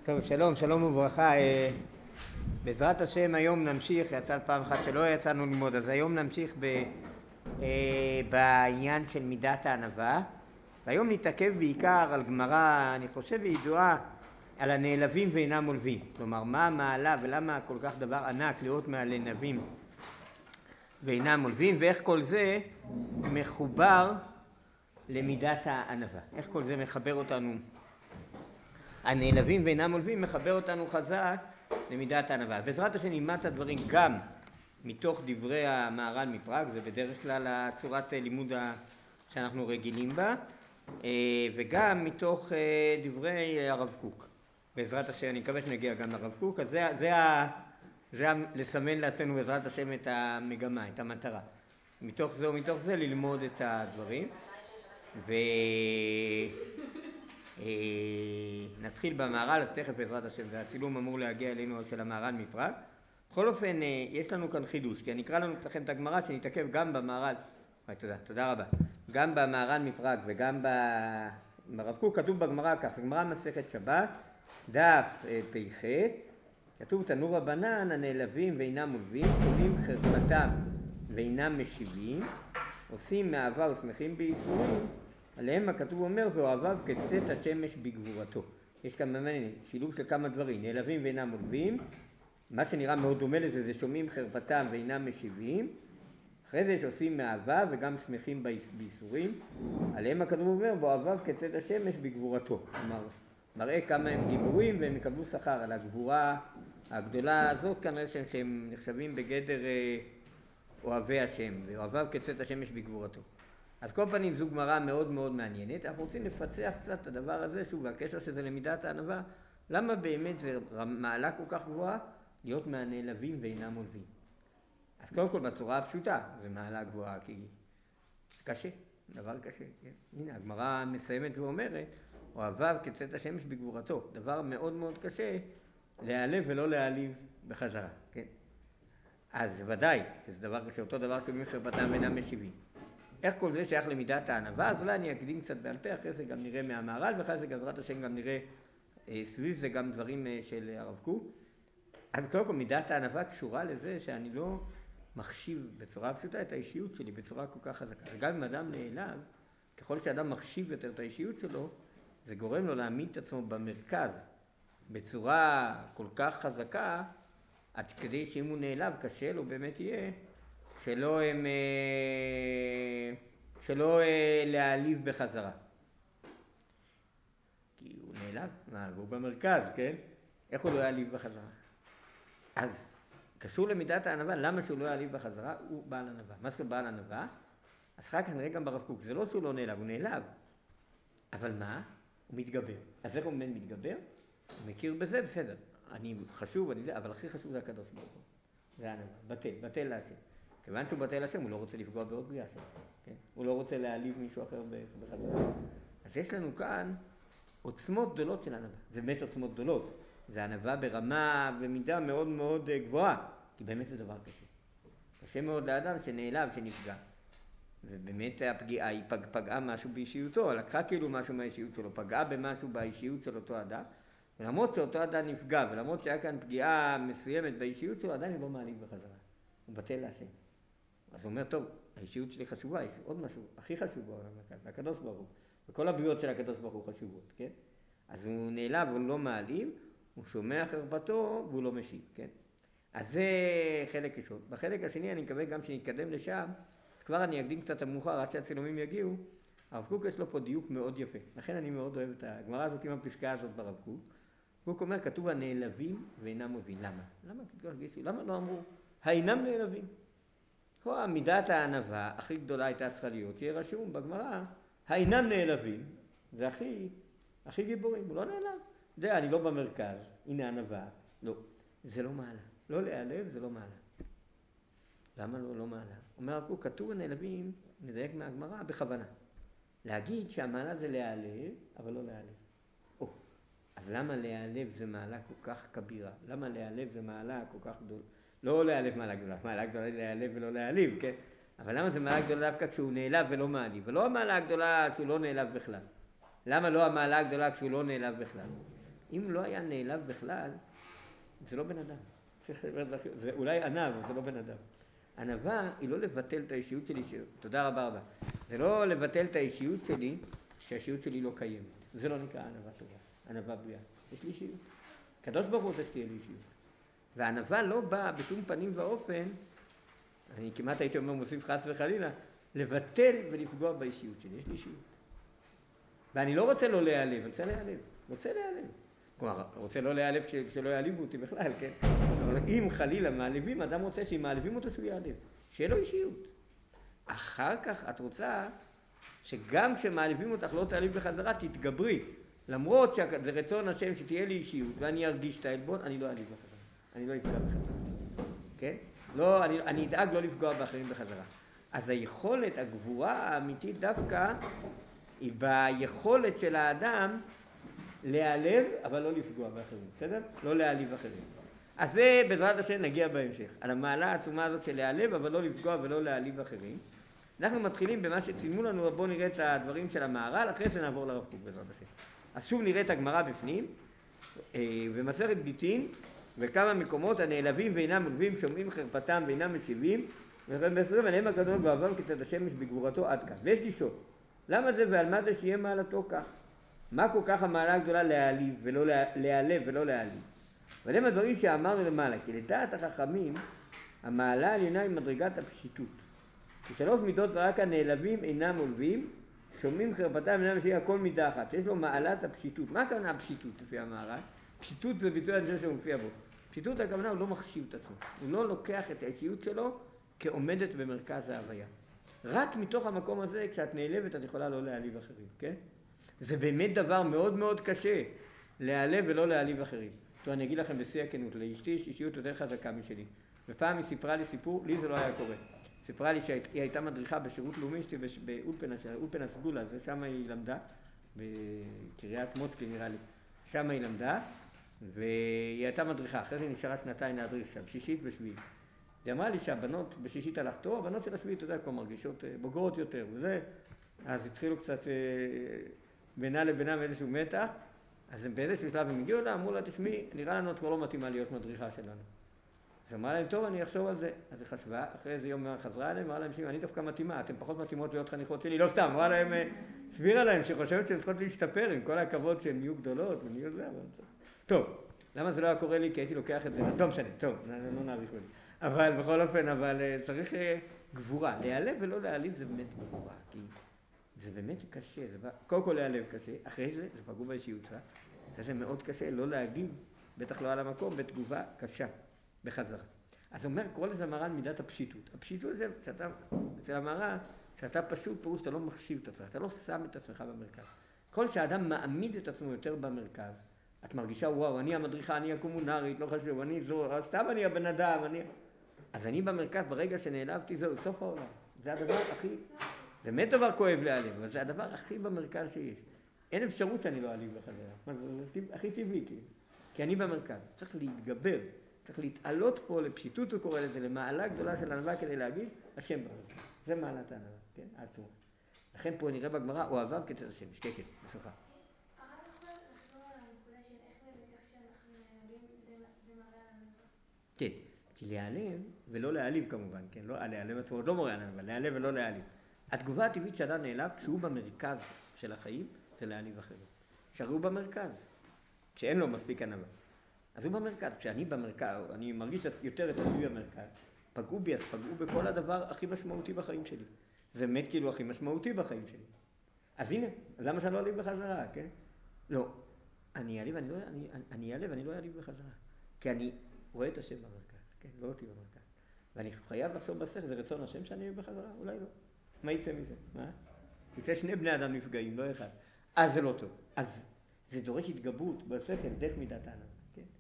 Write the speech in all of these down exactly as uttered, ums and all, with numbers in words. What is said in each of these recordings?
טוב, שלום, שלום וברכה. בעזרת השם היום נמשיך, יצא פעם אחת שלא יצאנו ללמוד, אז היום נמשיך ב, בעניין של מידת הענווה. והיום נתעכב בעיקר על גמרא, אני חושב ידועה, על הנעלבים ואינם עולבים. כלומר, מה המעלה ולמה כל כך דבר ענק להיות מעל נעלבים ואינם עולבים, ואיך כל זה מחובר למידת הענווה. איך כל זה מחבר אותנו, הנעלבים ואינם עולבים מחבר אותנו חזק למידת הענווה. בעזרת השם נלמד את הדברים גם מתוך דברי המהר"ל מפראג, זה בדרך כלל הצורת לימוד שאנחנו רגילים בה, וגם מתוך דברי הרב קוק. בעזרת השם אני מקווה שנגיע גם לרב קוק, אז זה, זה, זה לסמן לעצמנו בעזרת השם את המגמה, את המטרה. מתוך זה ומתוך זה ללמוד את הדברים. ו... נתחיל במהר"ל, אז תכף בעזרת השם, והצילום אמור להגיע אלינו של המהר"ל מפראג. בכל אופן, יש לנו כאן חידוש, כי אני אקרא לנו לכם את הגמרא שנתעכב גם במהר"ל, תודה, תודה רבה, גם במהר"ל מפראג וגם ברב קוק. כתוב בגמרא כך, גמרא מסכת שבת, דף פ"ח, כתוב תנו רבנן הנעלבים ואינם עולבים, קונים חרפתם ואינם משיבים, עושים מאהבה ושמחים בייסורים, עליהם הכתוב אומר ואוהביו כצאת השמש בגבורתו. יש כאן ממני שילוב של כמה דברים, נעלבים ואינם עולבים, מה שנראה מאוד דומה לזה זה שומעים חרפתם ואינם משיבים, אחרי זה שעושים מאהבה וגם שמחים בייסורים, עליהם הכתוב אומר ואוהביו כצאת השמש בגבורתו. כלומר, מראה כמה הם גיבורים והם יקבלו שכר על הגבורה הגדולה הזאת, כנראה שהם נחשבים בגדר אוהבי השם, ואוהביו כצאת השמש בגבורתו. אז כל פנים זו גמרא מאוד מאוד מעניינת. אנחנו רוצים לפצח קצת את הדבר הזה, שוב, והקשר שזה למידת הענווה, למה באמת זה מעלה כל כך גבוהה להיות מהנעלבים ואינם עולבים. אז קודם כל בצורה הפשוטה, זה מעלה גבוהה, כי קשה, דבר קשה. כן? הנה, הגמרא מסיימת ואומרת, אוהביו כצאת השמש בגבורתו, דבר מאוד מאוד קשה להיעלב ולא להעליב בחזרה. כן? אז ודאי, זה דבר קשה, אותו דבר שומעים חרפתם ואינם משיבים. איך כל זה שייך למידת הענווה? אז אולי אני אקדים קצת בעל פה, אחרי זה גם נראה מהמהר"ל, ואחרי זה בעזרת השם גם נראה אה, סביב זה גם דברים אה, של הרב קוק. אז קודם כל מידת הענווה קשורה לזה שאני לא מחשיב בצורה פשוטה את האישיות שלי בצורה כל כך חזקה. וגם אם אדם נעלב, ככל שאדם מחשיב יותר את האישיות שלו, זה גורם לו להעמיד את עצמו במרכז בצורה כל כך חזקה, עד כדי שאם הוא נעלב קשה לו באמת יהיה שלא הם, שלא להעליב בחזרה. כי הוא נעלב, מה, הוא במרכז, כן? איך הוא לא יעליב בחזרה? אז קשור למידת הענווה, למה שהוא לא יעליב בחזרה? הוא בעל ענווה. מה זה בעל ענווה? אז אחר כך נראה גם ברב קוק, זה לא שהוא לא נעלב, הוא נעלב. אבל מה? הוא מתגבר. אז איך הוא מן מתגבר? הוא מכיר בזה, בסדר. אני חשוב, אני זה, אבל הכי חשוב זה הקדוש ברוך הוא. זה הענווה, בטל, בטל להשם. כיוון שהוא בטל השם, הוא לא רוצה לפגוע בעוד בריאה שלו, כן? הוא לא רוצה להעליב מישהו אחר בחזרה. אז יש לנו כאן עוצמות גדולות של ענווה. זה באמת עוצמות גדולות. זה ענווה ברמה ומידה מאוד מאוד גבוהה, כי באמת זה דבר קשה. קשה מאוד לאדם שנעלב, שנפגע. ובאמת הפגיעה היא פג, פגעה משהו באישיותו, לקחה כאילו משהו מהאישיות שלו, פגעה במשהו באישיות של אותו אדם, ולמרות שאותו אדם נפגע, ולמרות שהיה כאן פגיעה מסוימת באישיות שלו, עדיין הוא לא מעליב בחזרה. הוא בטל להשם. אז הוא אומר, טוב, האישיות שלי חשובה, יש עוד משהו, הכי חשוב בעולם כאן, זה הקדוש ברוך הוא. וכל הבריאות של הקדוש ברוך הוא חשובות, כן? אז הוא נעלב, הוא לא מעליב, הוא שומע חרפתו, והוא לא משיב, כן? אז זה חלק ראשון. בחלק השני אני מקווה גם שנתקדם לשם, כבר אני אקדים קצת המאוחר, עד שהצילומים יגיעו, הרב קוק יש לו פה דיוק מאוד יפה. לכן אני מאוד אוהב את הגמרא הזאת עם הפסקה הזאת ברב קוק. קוק אומר, כתוב הנעלבים ואינם עולבים. למה? למה? למה לא אמרו, האינם נעלבים? פה מידת הענווה הכי גדולה הייתה צריכה להיות, שיהיה רשום בגמרא, האינם נעלבים, זה הכי, הכי גיבורים, הוא לא נעלב. זה, אני לא במרכז, הנה ענווה. לא, זה לא מעלה. לא להיעלב זה לא מעלה. למה לא, לא מעלה? אומר פה, כתוב הנעלבים, נדייק מהגמרא, בכוונה. להגיד שהמעלה זה להיעלב, אבל לא להיעלב. או, אז למה להיעלב זה מעלה כל כך כבירה? למה להיעלב זה מעלה כל כך גדולה? לא להיעלב מעלה גדולה, מעלה גדולה היא להיעלב ולא להעליב, כן? אבל למה זה מעלה גדולה דווקא כשהוא נעלב ולא מעליב? ולא המעלה הגדולה כשהוא לא נעלב בכלל. למה לא המעלה הגדולה כשהוא לא נעלב בכלל? אם לא היה נעלב בכלל, זה לא בן אדם. זה אולי ענב, אבל זה לא בן אדם. ענבה היא לא לבטל את האישיות שלי, ש... תודה רבה רבה. זה לא לבטל את האישיות שלי, שהאישיות שלי לא קיימת. זה לא נקרא ענבה טובה, ענבה בריאה. יש לי אישיות. קדוש ברוך הוא רוצה שתהיה לי אישיות. והענבה לא באה בשום פנים ואופן, אני כמעט הייתי אומר מוסיף חס וחלילה, לבטל ולפגוע באישיות שלי. יש לי אישיות. ואני לא רוצה לא להיעלב, אני רוצה להיעלב. רוצה להיעלב. כלומר, רוצה לא להיעלב שלא יעליבו אותי בכלל, כן? אבל אם חלילה מעליבים, אדם רוצה שאם מעליבים אותו שהוא יעליב. שיהיה לו אישיות. אחר כך את רוצה שגם כשמעליבים אותך לא תעליב בחזרה, תתגברי. למרות שזה רצון השם שתהיה לי אישיות ואני ארגיש את העלבון, אני לא אעליב בחזרה. אני לא אפגע בחזרה. כן? לא, אני, אני אדאג לא לפגוע באחרים בחזרה. אז היכולת, הגבורה האמיתית דווקא, היא ביכולת של האדם להיעלב, אבל לא לפגוע באחרים. בסדר? לא להעליב אחרים. אז זה בעזרת השם נגיע בהמשך. על המעלה העצומה הזאת של להיעלב, אבל לא לפגוע ולא להעליב אחרים. אנחנו מתחילים במה שצילמו לנו, בואו נראה את הדברים של המהר"ל, אחרי זה נעבור לרב קוק בעזרת השם. אז שוב נראה את הגמרא בפנים, במסכת גיטין, וכמה מקומות הנעלבים ואינם מלווים, שומעים חרפתם ואינם משיבים, ומסרים עליהם הקדוש ואוהבם כצאת השמש בגבורתו עד כאן. ויש לשאול, למה זה ועל מה זה שיהיה מעלתו כך? מה כל כך המעלה הגדולה להעליב ולא להיעלב ולא להעליב? ועליהם הדברים שאמרנו למעלה, כי לדעת החכמים, המעלה העליונה היא מדרגת הפשיטות. ושלוש מידות רק הנעלבים אינם מולבים, שומעים חרפתם אינם משיבים, הכל מידה אחת, שיש לו מעלת הפשיטות. מה הכוונה הפשיטות לפי המהר"ל? פשיטות זה ביטוי הנושא שמופיע בו. פשיטות הכוונה הוא לא מחשיב את עצמו, הוא לא לוקח את האישיות שלו כעומדת במרכז ההוויה. רק מתוך המקום הזה, כשאת נעלבת את יכולה לא להעליב אחרים, כן? זה באמת דבר מאוד מאוד קשה, להעלב ולא להעליב אחרים. טוב, אני אגיד לכם בשיא הכנות, לאשתי יש אישיות יותר חזקה משלי. ופעם היא סיפרה לי סיפור, לי זה לא היה קורה. סיפרה לי שהיא הייתה מדריכה בשירות לאומי, שלי באולפן הסגולה, זה שם היא למדה, בקריית מוצקי נראה לי. שם היא למדה, והיא הייתה מדריכה, אחרי זה היא נשארה שנתיים להדריך שם, שישית ושביעית. היא אמרה לי שהבנות בשישית הלך טוב, הבנות של השביעית, אתה יודע, כבר מרגישות בוגרות יותר, וזה, אז התחילו קצת בינה לבינה מאיזשהו מתח, אז באיזשהו שלב הם הגיעו לה, אמרו לה, תשמעי, נראה לנו את כבר לא מתאימה להיות מדריכה שלנו. אז אמרה להם, טוב, אני אחשוב על זה. אז היא חשבה, אחרי איזה יום חזרה אליהם, אמרה להם, אני דווקא מתאימה, אתם פחות מתאימות להיות חניכות שלי, לא סתם, אמרה להם, סבירה להם, שחושבת שהן צריכות להשתפר, עם כל הכבוד שהן נהיו גדולות, ונהיו זה, אבל... טוב, למה זה לא היה קורה לי? כי הייתי לוקח את זה, לא משנה, טוב, לא נעריך אותי. אבל בכל אופן, אבל צריך גבורה. להיעלב ולא להעליב זה באמת גבורה, כי זה באמת קשה, זה... קודם כל להיעלב קשה, אחרי זה, זה פגעו באישיות, זה מאוד קשה לא להגיב, בטח לא על המקום, בתגובה קשה. בחזרה. אז הוא אומר, קורא לזה מר"ן מידת הפשיטות. הפשיטות זה, שאתה, אצל המר"ן, שאתה פשוט פירוש, אתה לא מחשיב את עצמך, אתה לא שם את עצמך במרכז. כל שהאדם מעמיד את עצמו יותר במרכז, את מרגישה, וואו, אני המדריכה, אני הקומונרית, לא חשוב, אני זו, סתם אני הבן אדם, אני... אז אני במרכז, ברגע שנעלבתי, זהו, סוף העולם. זה הדבר הכי, זה באמת דבר כואב להעליב, אבל זה הדבר הכי במרכז שיש. אין אפשרות שאני לא אעליב בחזרה. זה הכי טבעי, כי אני במרכז. צריך להתגבר. צריך להתעלות פה לפשיטות, הוא קורא לזה, למעלה גדולה של ענווה כדי להגיד, השם במרכז. זה מעלת הענווה, כן? העצומה. לכן פה נראה בגמרא, אוהביו כצאת השמש. כן, כן, בסופה. הרב יכול לחזור על הנקודה של איך באמת איך שאנחנו נעלבים, זה מראה על ענווה? כן, כי להיעלב ולא להעליב כמובן, כן? לא, להיעלב עצמו עוד לא מורה על ענווה, להיעלב ולא להעליב. התגובה הטבעית שאדם נעלב, כשהוא במרכז של החיים, זה להעליב אחרים. שהרי הוא במרכז, כשאין לו מספיק ענווה. אז הוא במרכז, כשאני במרכז, אני מרגיש יותר את עצמי במרכז, פגעו בי, אז פגעו בכל הדבר הכי משמעותי בחיים שלי. זה באמת כאילו הכי משמעותי בחיים שלי. אז הנה, למה שאני לא אעליב בחזרה, כן? לא, אני אעליב, אני לא, אני, אני אעליב, אני לא אעליב בחזרה. כי אני רואה את השם במרכז, כן? לא אותי במרכז. ואני חייב לחשוב בשכל, זה רצון השם שאני אעליב בחזרה? אולי לא. מה יצא מזה? מה? יצא שני בני אדם נפגעים, לא אחד. אז זה לא טוב. אז זה דורש התגברות בשכל, דרך מידת הענווה.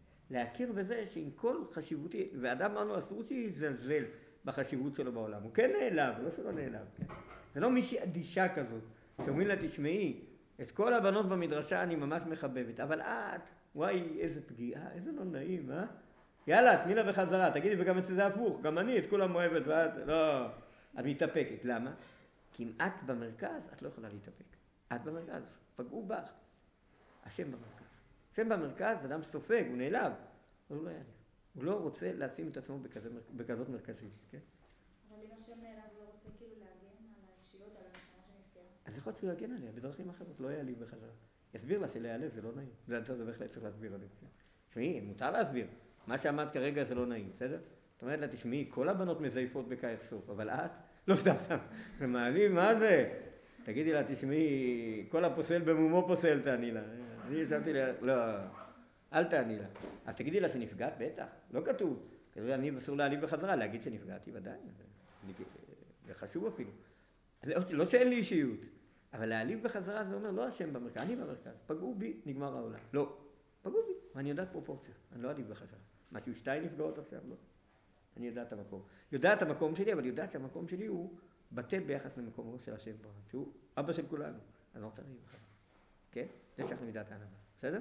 להכיר בזה שעם כל חשיבותי, ואדם אמרנו אסור שיזלזל בחשיבות שלו בעולם, הוא כן נעלב, לא שלא נעלב, כן? זה לא מישהי אדישה כזאת, שאומרים לה תשמעי, את כל הבנות במדרשה אני ממש מחבבת, אבל את, וואי איזה פגיעה, איזה לא נעים, אה? יאללה, תני לה בחזרה, תגידי, וגם אצל זה הפוך, גם אני את כולם אוהבת ואת, לא, את מתאפקת, למה? כי אם את במרכז, את לא יכולה להתאפק, את במרכז, פגעו בך, השם במרכז. השם במרכז, אדם סופג, הוא נעלב, אבל הוא לא יעלב. הוא לא רוצה לשים את עצמו בכזה, בכזאת מרכזית, כן? אבל אם השם נעלב לא רוצה כאילו להגן על האישיות, על הנשמה שנפגעה. אז יכול להיות שהוא יגן עליה בדרכים אחרות, לא יעליב בחזרה. יסביר לה שלהיעלב זה לא נעים. זה אתה בהחלט צריך להסביר על זה. תשמעי, מותר להסביר. מה שאמרת כרגע זה לא נעים, בסדר? זאת אומרת לה, תשמעי, כל הבנות מזייפות בכך סוף, אבל את, לא סתם סתם, זה מעליב, מה זה? תגידי לה, תשמעי, כל הפוסל במומו פוסל, תעני לה. אני ישבתי לה, לא, אל תעני לה. אז תגידי לה שנפגעת, בטח, לא כתוב. כתוב, אני אסור להעליב בחזרה, להגיד שנפגעתי ודאי, זה חשוב אפילו. לא שאין לי אישיות, אבל להעליב בחזרה זה אומר, לא השם במרכז, אני במרכז, פגעו בי, נגמר העולם. לא, פגעו בי, ואני יודעת פרופורציה, אני לא אעליב בחזרה. משהו שתיים נפגעות עכשיו, לא. אני יודעת את המקום. יודעת את המקום שלי, אבל יודעת שהמקום שלי הוא בטל ביחס למקומו של השם ברוך, שהוא אבא של כולנו. אני לא רוצה להעליב בחזרה. כן? זה שייך למידת הענווה. בסדר?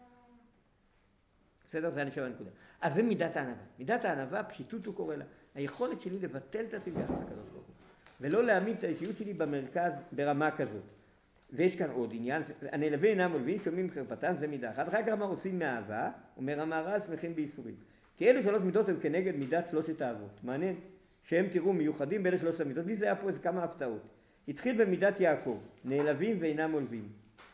בסדר? זה אני חושב הנקודה. אז זה מידת הענווה. מידת הענווה, פשיטות הוא קורא לה. היכולת שלי לבטל את עצמי ביחס לקדוש ברוך הוא. ולא להעמיד את האישיות שלי במרכז ברמה כזאת. ויש כאן עוד עניין, הנעלבים אינם עולבים, שומעים חרפתם, זה מידה אחת. אחר כך אמר עושים מאהבה, אומר המהר"ל, שמחים בייסורים. כי אלו שלוש מידות הם כנגד מידת שלושת האבות. מעניין שהם תראו מיוחדים באלה שלושת המידות. לי זה היה פה איזה כמה הפתעות. התחיל במידת יעקב, נעלבים ואינם עולבים.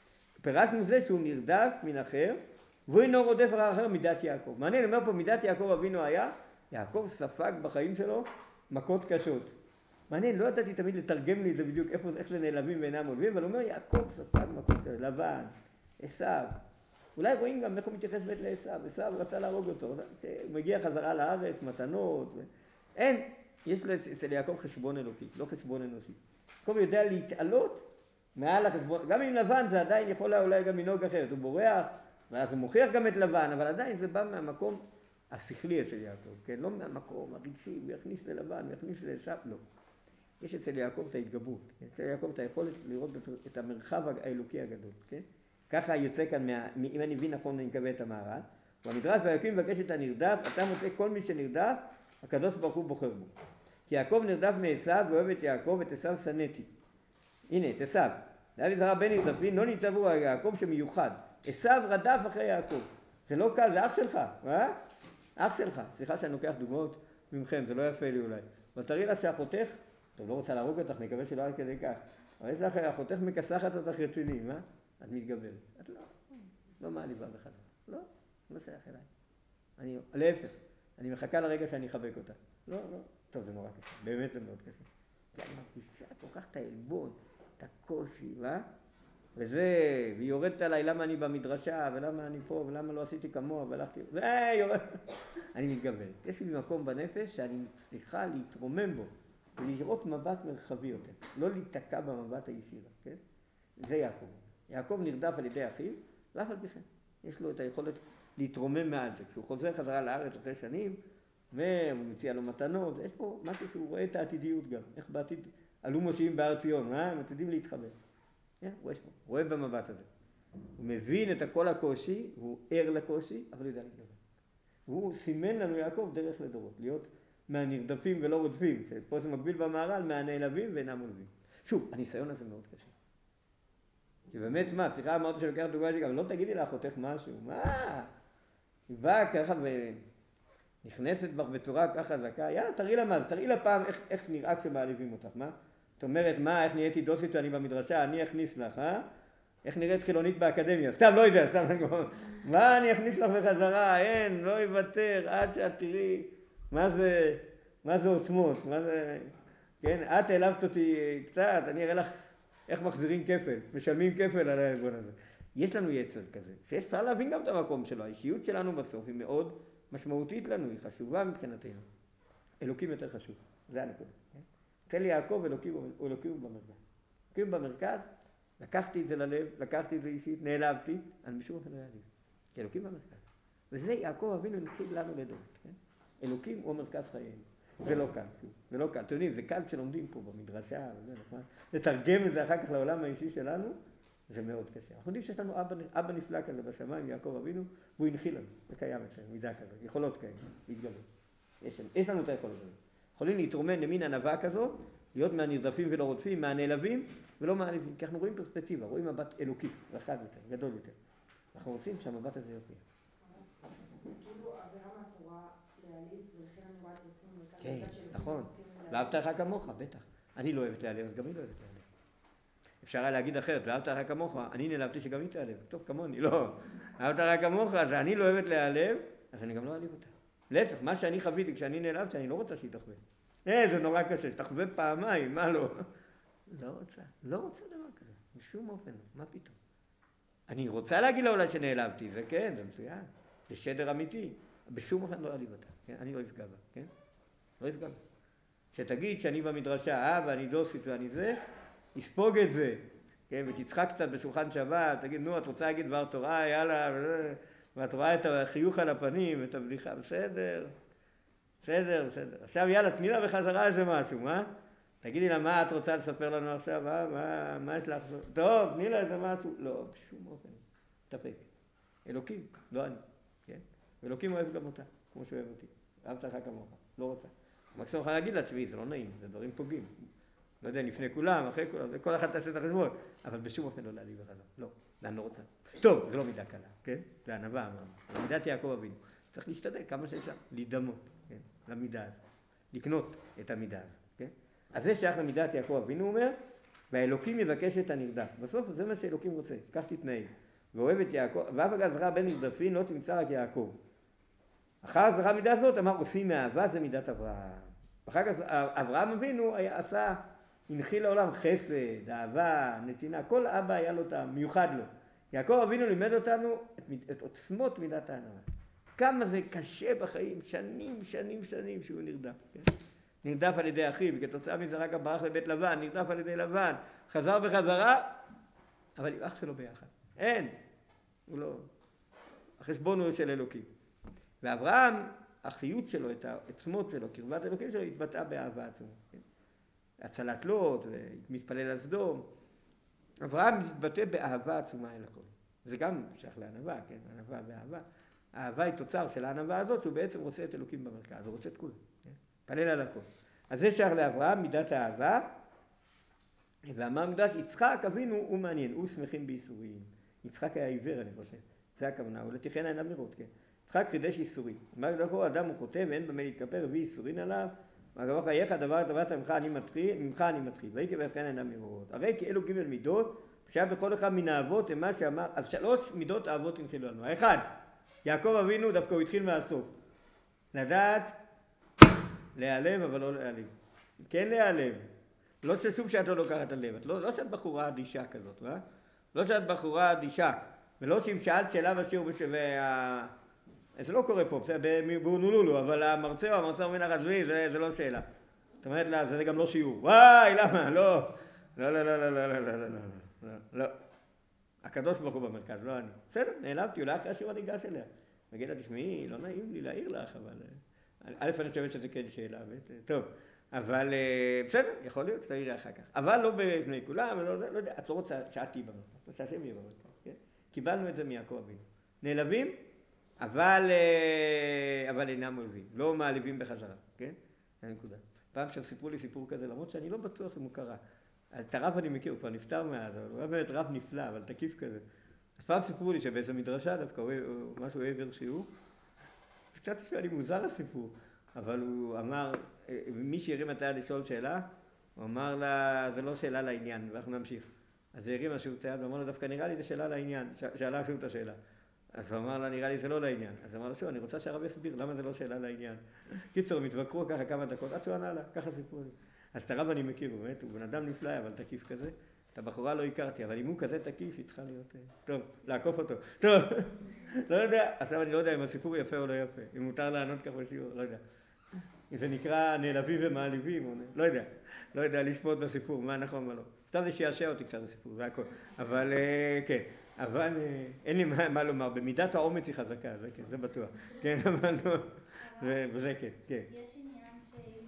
פירשנו זה שהוא נרדף מן אחר, והוא אינו רודף אחר אחר מידת יעקב. מעניין, אומר פה מידת יעקב אבינו היה, יעקב ספג בחיים שלו מכות קשות. מעניין, לא ידעתי תמיד לתרגם לי את זה בדיוק, איפה, איך זה נעלבים ואינם עולבים, אבל הוא אומר, יעקב ספג מכות קשות, לבן, עשיו. אולי רואים גם איך הוא מתייחס בית לעשיו, עשיו רצה להרוג אותו, הוא מגיע חזרה לארץ, מתנות, ו... אין, יש לו אצל יעקב חשבון אלוקי, לא חשבון אנושי. יעקב יודע להתעלות מעל החשבון, גם עם לבן זה עדיין יכול אולי גם לנהוג אחרת, הוא בורח, ואז הוא מוכיח גם את לבן, אבל עדיין זה בא מהמקום השכלי אצל יעקב, כן? לא מהמקום הרגשי, הוא יכניס ללבן, הוא יכניס לעשיו, לא. יש אצל יעקב את ההתגברות, אצל יעקב את היכולת לראות את המרחב האלוקי הגדול, כן? ככה יוצא כאן, מה, אם אני מבין נכון, אני מקווה את המהר"ל, והמדרש והיקים מבקש את הנרדף, אתה מוצא כל מי שנרדף, הקדוש ברוך הוא בוחר בו. כי יעקב נרדף מעשיו ואוהב את יעקב, את עשיו שנאתי. הנה, את עשיו. לאבי זרע בן נרדפים, לא ניצבו על יעקב שמיוחד. עשיו רדף אחרי יעקב. זה לא קל, זה אח שלך, אה? אח שלך. סליחה שאני לוקח דוגמאות ממכם, זה לא יפה לי אולי. אבל תראי לה שאחותך, טוב, לא רוצה להרוג אותך, נקווה שלא עד כדי כך. אבל יש לך, אחותך מכסחת אותך רציני, מה? את מתגברת. את לא, לא מעליבה בחזרה. לא, לא שייך אליי. אני, להפך, אני מחכה לרגע שאני אחבק אותה. לא, לא. טוב, זה נורא קשה. באמת זה מאוד קשה. כי אני מרגישה כל כך את העלבון, את הקושי, מה? וזה, והיא יורדת עליי למה אני במדרשה, ולמה אני פה, ולמה לא עשיתי כמוה, והלכתי, והי, יורד. אני מתגברת. יש לי מקום בנפש שאני מצליחה להתרומם בו, ולראות מבט מרחבי יותר. לא להיתקע במבט הישירה, כן? זה יעקב. יעקב נרדף על ידי אחיו, ואף על פי כן. יש לו את היכולת להתרומם מעל זה. כשהוא חוזר חזרה לארץ אחרי שנים, והוא מציע לו מתנות, יש פה משהו שהוא רואה את העתידיות גם. איך בעתיד עלו מושיעים בהר ציון, מה? הם עתידים להתחבר. Yeah, הוא יש פה, הוא רואה במבט הזה. הוא מבין את הכל הקושי, הוא ער לקושי, אבל הוא יודע להתגבר. והוא סימן לנו יעקב דרך לדורות, להיות מהנרדפים ולא רודפים. פה זה מקביל במהר"ל, מהנעלבים ואינם עולבים. שוב, הניסיון הזה מאוד קשה. כי באמת, מה, סליחה, אמרת שלוקח דוגמה שלי, אבל לא תגידי לאחותך משהו, מה? היא באה ככה ונכנסת בך בצורה ככה חזקה, יאללה, תראי לה מה, תראי לה פעם איך, איך נראה כשמעליבים אותך, מה? זאת אומרת, מה, איך נהייתי דוסית שאני במדרשה, אני אכניס לך, אה? איך נראית חילונית באקדמיה? סתם, לא יודע, סתם, מה אני אכניס לך בחזרה? אין, לא יוותר, עד שאת תראי, מה זה, מה זה עוצמות, מה זה, כן, את העלבת אותי קצת, אני אראה לך איך מחזירים כפל, משלמים כפל על הארגון הזה. יש לנו יצר כזה, שאפשר להבין גם את המקום שלו, האישיות שלנו בסוף היא מאוד משמעותית לנו, היא חשובה מבחינתנו. אלוקים יותר חשוב, זה הנקודה, כן? תן לי יעקב, אלוקים הוא במרכז. אלוקים במרכז, לקחתי את זה ללב, לקחתי את זה אישית, נעלבתי, אני משום אופן לא יעליב. כי אלוקים במרכז. וזה יעקב אבינו נחיל לנו לדורות, כן? אלוקים הוא מרכז חיינו. זה לא קל, זה לא קל. אתם יודעים, זה קל כשלומדים פה במדרשה, וזה נכון. לתרגם את זה אחר כך לעולם האישי שלנו, זה מאוד קשה. אנחנו יודעים שיש לנו אבא, אבא נפלא כזה בשמיים, יעקב אבינו, והוא הנחיל לנו. זה קיים אצלנו, מידה כזאת, יכולות כאלה, להתגלות. יש, יש לנו את היכולת הזאת. יכולים להתרומם למין ענווה כזאת, להיות מהנרדפים ולא רודפים, מהנעלבים ולא מעליבים. כי אנחנו רואים פרספקטיבה, רואים מבט אלוקי, רחב יותר, גדול יותר. אנחנו רוצים שהמבט הזה יופיע. זה כאילו עבירה מהתורה להעליב, ולכן אני רואה את אלוקים במרכז. כן, נכון. ואהבת לך כמוך, בטח. אני לא אוהבת להעליב, אז גם היא לא אוהבת להעליב. אפשר היה להגיד אחרת, ואהבת לך כמוך, אני נעלבתי שגם היא תעלב. טוב, כמוני, לא. אהבת לך כמוך, אז אני לא אוהבת להעלב, אז אני גם לא אעליב אותה. להפך, מה שאני חוויתי כשאני נעלבתי, אני לא רוצה שהיא תחווה. אה, זה נורא קשה, שתחווה פעמיים, מה לא? לא רוצה, לא רוצה דבר כזה, בשום אופן, מה פתאום? אני רוצה להגיד לה אולי שנעלבתי, זה כן, זה מצוין, זה שדר אמיתי, בשום אופן לא אעליב אותה, כן? אני לא אפגע בה, כן? לא אפגע בה. שתגיד שאני במדרשה, אה, ואני דוסית ואני זה, יספוג את זה, כן? ותצחק קצת בשולחן שבת, תגיד, נו, את רוצה להגיד דבר תורה, יאללה, ואת רואה את החיוך על הפנים, את הבדיחה, בסדר, בסדר, בסדר. עכשיו יאללה, תני לה בחזרה איזה משהו, מה? תגידי לה, מה את רוצה לספר לנו עכשיו, מה, מה, מה יש לך? טוב, תני לה איזה משהו. לא, בשום אופן, תפק. אלוקים, לא אני, כן? אלוקים אוהב גם אותה, כמו שאוהב אותי. אהבת לך כמוך, לא רוצה. מקסימום יכולה להגיד לה, תשמעי, זה לא נעים, זה דברים פוגעים. לא יודע, לפני כולם, אחרי כולם, כל אחד תעשה את החשבון, אבל בשום אופן לא להעליב בחזרה. לא, אני לא רוצה. טוב, זה לא מידה קלה, כן? זה ענווה, אמרנו. מידת יעקב אבינו. צריך להשתדל כמה שאפשר, להידמות, כן? למידה הזאת. לקנות את המידה הזאת, כן? אז זה שייך למידת יעקב אבינו, אומר, והאלוקים יבקש את הנרדף. בסוף זה מה שאלוקים רוצה, כך תתנהג. ואוהב את יעקב, ואף אגב זרע בין נרדפים לא תמצא רק יעקב. אחר זרע מידה זאת, אמר, עושים מאהבה, זה מידת אברהם. אחר כך אברהם אבינו היה, עשה, הנחיל לעולם חסד, אהבה, נתינה, כל אבא היה לו את המיוחד לו. יעקב אבינו לימד אותנו את, את עוצמות מידת הענווה. כמה זה קשה בחיים, שנים, שנים, שנים שהוא נרדף. כן? נרדף על ידי אחיו, וכתוצאה מזה רק ברח לבית לבן, נרדף על ידי לבן, חזר בחזרה, אבל עם אח שלו ביחד. אין, הוא לא, החשבון הוא של אלוקים. ואברהם, החיות שלו, את העצמות שלו, קרבת אלוקים שלו, התבטאה באהבה עצמו. כן? הצלת לוט, מתפלל על סדום. אברהם מתבטא באהבה עצומה אל הכל. זה גם שייך לענווה, כן? ענווה ואהבה. האהבה היא תוצר של הענווה הזאת, שהוא בעצם רוצה את אלוקים במרכז, הוא רוצה את כולם. כן? פלל על הכל. אז זה שייך לאברהם, מידת האהבה. ואמר מידת יצחק אבינו הוא מעניין, הוא שמחים בייסורים. יצחק היה עיוור, אני חושב. זה הכוונה, הוא לתכן אין אמירות, כן? יצחק חידש ייסורים. מה לכו אדם הוא חוטא ואין במה להתכפר, הביא ייסורין עליו. ואגב חייך דבר דבר ממך אני מתחיל, ממך אני מתחיל. ויהי כברכן אין אמירות. הרי כי אלו ג' מידות, שהיה בכל אחד מן האבות, מה שאמר, אז שלוש מידות האבות הנחילו לנו. האחד, יעקב אבינו דווקא הוא התחיל מהסוף. לדעת, להיעלב אבל לא להעליב. כן להיעלב. לא ששוב שאת לא לוקחת הלב. לא, לא שאת בחורה אדישה כזאת, מה? לא שאת בחורה אדישה. ולא שאם שאלת שאלה בשיעור וה... זה לא קורה פה, זה באונולולו, אבל המרצה או המרצה אומר לך, עזבי, זה, זה לא שאלה. זאת אומרת לה, זה גם לא שיעור. וואי, למה? לא. לא, לא, לא, לא, לא, לא, לא, לא, לא, לא. הקדוש ברוך הוא במרכז, לא אני. בסדר, נעלבתי, אולי אחרי השיעור אני אגש אליה. נגיד לה, תשמעי, לא נעים לי להעיר לך, אבל... א', אני חושבת שזה כן שאלה, טוב. אבל בסדר, יכול להיות, תעירי אחר כך. אבל לא בפני כולם, לא, לא יודע, את לא רוצה שאת תהיי במרכז, שהשם יהיה במרכז, כן? קיבלנו את זה מיעקב אבינו. נעלבים? אבל, אבל אינם אוהבים, לא מעליבים בחזרה, כן? זה הנקודה. פעם שם סיפרו לי סיפור כזה, למרות שאני לא בטוח אם הוא קרה. את הרב אני מכיר, הוא כבר נפטר מאז, אבל הוא היה באמת רב נפלא, אבל תקיף כזה. אז פעם סיפרו לי שבאיזו מדרשה דווקא, הוא משהו העבר שיעור. זה קצת נשמע לי מוזר הסיפור, אבל הוא אמר, מי שהרים את היד לשאול שאלה, הוא אמר לה, זה לא שאלה לעניין, ואנחנו נמשיך. אז הוא הרים משהו את היד, ואמר לה, דווקא נראה לי זה שאלה לעניין, שאלה שוב את השאלה. אז הוא אמר לה, נראה לי זה לא לעניין. אז הוא אמר לה, שוב, אני רוצה שהרב יסביר, למה זה לא שאלה לעניין? קיצור, הם התווכחו ככה כמה דקות, עד שהוא ענה לה, ככה סיפרו לי. אז את הרב אני מכיר, באמת, הוא בן אדם נפלא, אבל תקיף כזה. את הבחורה לא הכרתי, אבל אם הוא כזה תקיף, היא צריכה להיות... טוב, לעקוף אותו. טוב, לא יודע, עכשיו אני לא יודע אם הסיפור יפה או לא יפה. אם מותר לענות כך בשיעור, לא יודע. אם זה נקרא נעלבים ומעליבים, או... לא יודע. לא יודע לשפוט בסיפור, מה נכון ומה לא. סתם זה שיעשע אותי קצת בסיפור, זה הכל. אבל כן. אבל אין לי מה, מה לומר, במידת האומץ היא חזקה, זה כן, זה בטוח. כן, אבל לא, וזה כן, כן. יש עניין שאם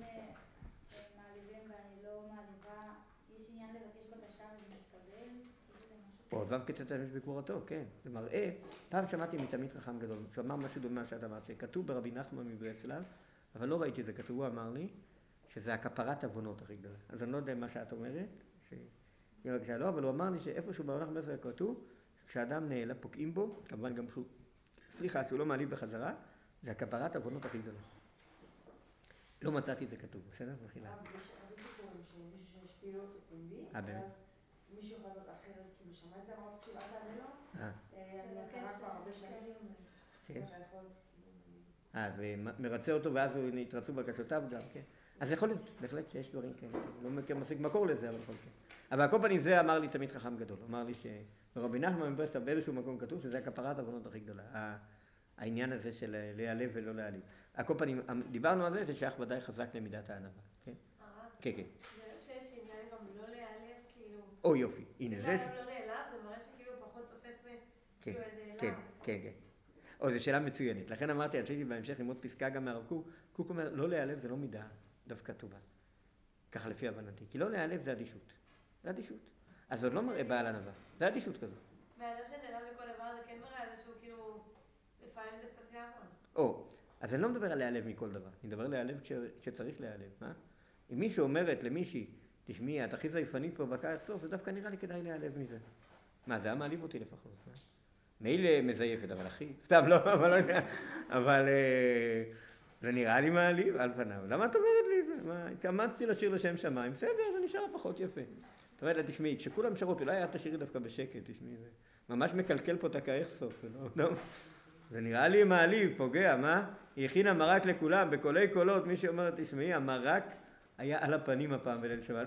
מעליבים ואני לא מעליבה, יש עניין לבקש בקשה וזה מתקבל? יש איזה משהו? או, ואף כתת האמש בגבורתו, כן. זה מראה, פעם שמעתי מתלמיד חכם גדול, שאמר משהו דומה שאת אמרת, שכתוב ברבי נחמן מברסלב, אבל לא ראיתי את זה, כתוב, הוא אמר לי, שזה הכפרת עוונות הכי גדולה. אז אני לא יודע מה שאת אומרת, ש... לא, אבל הוא אמר לי שאיפשהו בעולם מברסלב כתוב, כשאדם נעלב פוגעים בו, כמובן גם שהוא, סליחה, שהוא לא מעליב בחזרה, זה הכפרת עוונות הכי גדולה. לא מצאתי את זה כתוב, בסדר? מחילה. יש הרבה סיפורים שמישהו שהשפיל אותו פומבי, אה, באמת? ואז מישהו אחד אחרת כאילו שמע את זה, אמר, תקשיב, אל תענה לו, אה. אני מכירה כבר הרבה שנים, כן. אתה יכול כאילו... אה, ומרצה אותו ואז הוא יתרצו בקשותיו גם, כן. אז יכול להיות, בהחלט שיש דברים כאלה, לא מכיר משיג מקור לזה, אבל יכול כן. אבל על כל פנים זה אמר לי תמיד חכם גדול, אמר לי שרבי נחמן מברסלב באיזשהו מקום כתוב שזה הכפרת העוונות הכי גדולה, העניין הזה של להיעלב ולא להעליב. על כל פנים, דיברנו על זה, זה שייך ודאי חזק למידת הענווה, כן? כן, כן. זה לא שיש עניין גם לא להיעלב, כאילו... או יופי, הנה זה... זה אדם לא נעלב, זה מראה שכאילו פחות תופס כאילו איזה כן, נעלב. כן, כן. או, זו שאלה מצוינת. לכן אמרתי, רציתי בהמשך ללמוד פסקה גם מהרב קוק. קוק אומר, לא להיעלב זה לא מידה דווקא טובה. ככה לפי הבנתי. כי לא להיעלב זה אדישות. זה אדישות. אז זה עוד לא מראה בעל ענווה. זה אדישות כזאת. והאדם שנעלב מכל דבר זה כן מראה איזשהו כאילו... לפעמים זה קצת גאווה. או, אז אני לא מדבר על להיעלב מכל דבר. אני מדבר על להיעלב כשצריך להיעלב. מה? אם מישהו אומרת למישהי, תשמעי, את הכי זייפנית פה בקיץ סוף, זה דווקא נראה לי כדאי להיעלב מזה. מה, זה היה מעליב אותי לפחות. מה? מילא מזייפת, אבל אחי, סתם לא, אבל לא יודע, אבל זה נראה לי מעליב על פניו. למה את אומרת לי את זה? מה, התאמצתי לשיר לשם שמיים, בסדר, זה נשאר פחות יפה. אתה אומרת לה, תשמעי, כשכולם שרות, אולי את תשירי דווקא בשקט, תשמעי, זה ממש מקלקל פה את הקייך סוף, לא? זה נראה לי מעליב, פוגע, מה? היא הכינה מרק לכולם, בקולי קולות, מי שאומר, תשמעי, המרק היה על הפנים הפעם בליל שבת.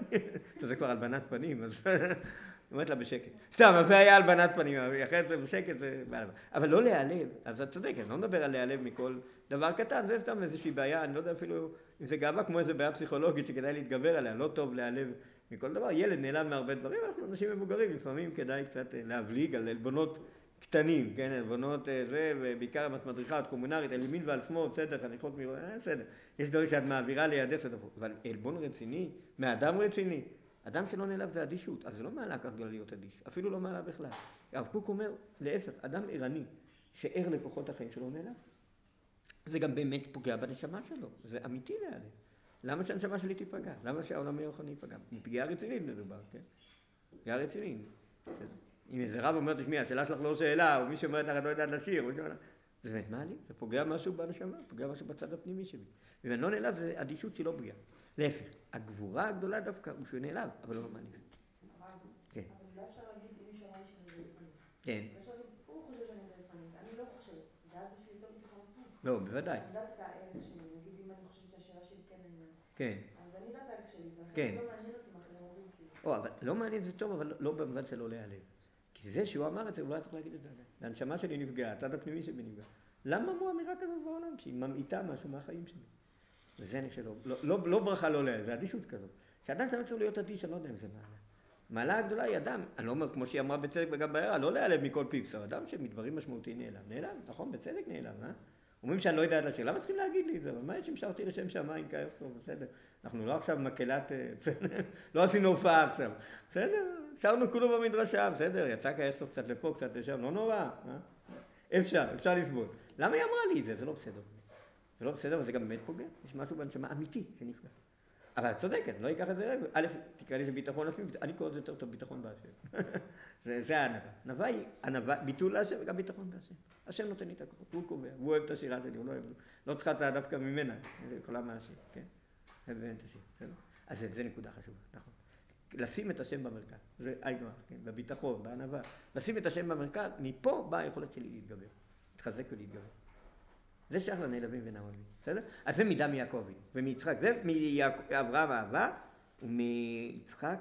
זה כבר הלבנת פנים, אז... אומרת לה בשקט. סתם, אז זה היה הלבנת פנים, אחרי זה בשקט זה... אבל לא להיעלב, אז את צודקת, אני לא מדבר על להיעלב מכל דבר קטן, זה סתם איזושהי בעיה, אני לא יודע אפילו אם זה גאווה כמו איזו בעיה פסיכולוגית שכדאי להתגבר עליה, לא טוב להיעלב מכל דבר, ילד נעלב מהרבה דברים, אנחנו אנשים מבוגרים, לפעמים כדאי קצת להבליג על עלבונות קטנים, כן, עלבונות זה, ובעיקר אם את מדריכה, את קומונרית, על ימין ועל שמאל, בסדר, חניכות מראות, אה, בסדר, יש דברים שאת מעבירה לידך, אבל עלבון רציני, מאדם רציני, אדם שלא נעלב זה אדישות, אז זה לא מעלה כך גדולה להיות אדיש, אפילו לא מעלה בכלל. הרב קוק אומר, להפך, אדם ערני שער לכוחות החיים שלו נעלב. זה גם באמת פוגע בנשמה שלו, זה אמיתי להיעלב. למה שהנשמה שלי תיפגע? למה שהעולם הרוחני ייפגע? פגיעה רצינית מדובר, כן? פגיעה רצינית. אם איזה רב אומר, תשמעי, השאלה שלך לא שאלה, או מי שאומרת לך, את לא יודעת לשיר, זה באמת מעליב, זה פוגע משהו בנשמה, פוגע משהו בצד הפנימי שלי. ואם אני לא נעלב, זה אדישות שלא פגיעה. להפך, הגבורה הגדולה דווקא הוא שהוא נעלב, אבל לא מעליב. כן. אבל אולי אפשר להגיד אם מישהו אמר לי שאני זייפנית. כן. הוא חושב שאני זייפנית, אני לא חושבת, ואז יש לי יותר ביטחון עצמי. לא, בוודאי. אני יודעת את הערך שלי, נגיד אם אני חושבת שהשאלה שלי כן נעימה. כן. אז אני יודעת את הערך שלי, ולכן לא מעניין אותי מה אחרים אומרים כאילו. או, אבל לא מעניין זה טוב, אבל לא במובן שלא להיעלב. כי זה שהוא אמר את זה, הוא לא היה צריך להגיד את זה. והנשמה שלי נפגעה, הצד הפנימי שלי נפגע. למה מו אמירה כזאת בעולם? שהיא ממעיטה משהו מהחיים שלי. וזה אני שלא, לא, לא, לא ברכה לא להיעלב, זה אדישות כזאת. כשאדם צריך להיות אדיש, אני לא יודע אם זה מעלה. מעלה הגדולה היא אדם, אני לא אומר כמו שהיא אמרה בצדק וגם בהערה, לא להיעלב מכל פיפס, אדם שמדברים משמעותיים נעלם. נעלם, נכון, בצדק נעלם, אה? אומרים שאני לא יודע את השאלה, למה צריכים להגיד לי את זה? אבל מה יש אם שרתי לשם שמיים כאיירסופט, בסדר. אנחנו לא עכשיו מקהלת, לא עשינו הופעה עכשיו. בסדר, שרנו כולו במדרשה, בסדר, יצא כאיירסופט קצת לפה, קצת לשם, לא נורא, אה? אפשר, אפשר לסבול. למה היא אמרה לי את זה? זה לא בסדר. זה לא בסדר, וזה גם באמת פוגע. יש משהו בנשמה אמיתי שנפגע. אבל את צודקת, לא ייקח את זה רגע. א', תקרא לי זה ביטחון עצמי, אני קורא את זה יותר טוב ביטחון בהשם. זה, זה הענווה. ענווה היא ענווה, ביטול להשם וגם ביטחון בהשם. השם נותן לי את הכוחות, הוא קובע, הוא אוהב את השירה שלי, הוא לא אוהב, לא צריכה את דווקא ממנה, זה יכולה מהשם, כן? אוהב ואין את השם, בסדר? אז זה, זה נקודה חשובה, נכון. לשים את השם במרכז, זה היינו, כן? בביטחון, בענווה. לשים את השם במרכז, מפה באה היכולת שלי להתגבר, להתחזק ולהתגבר. זה שייך לנעלבים ונעלבים, בסדר? אז זה מידה מיעקב ומיצחק, זה מאברהם האהבה, ומיצחק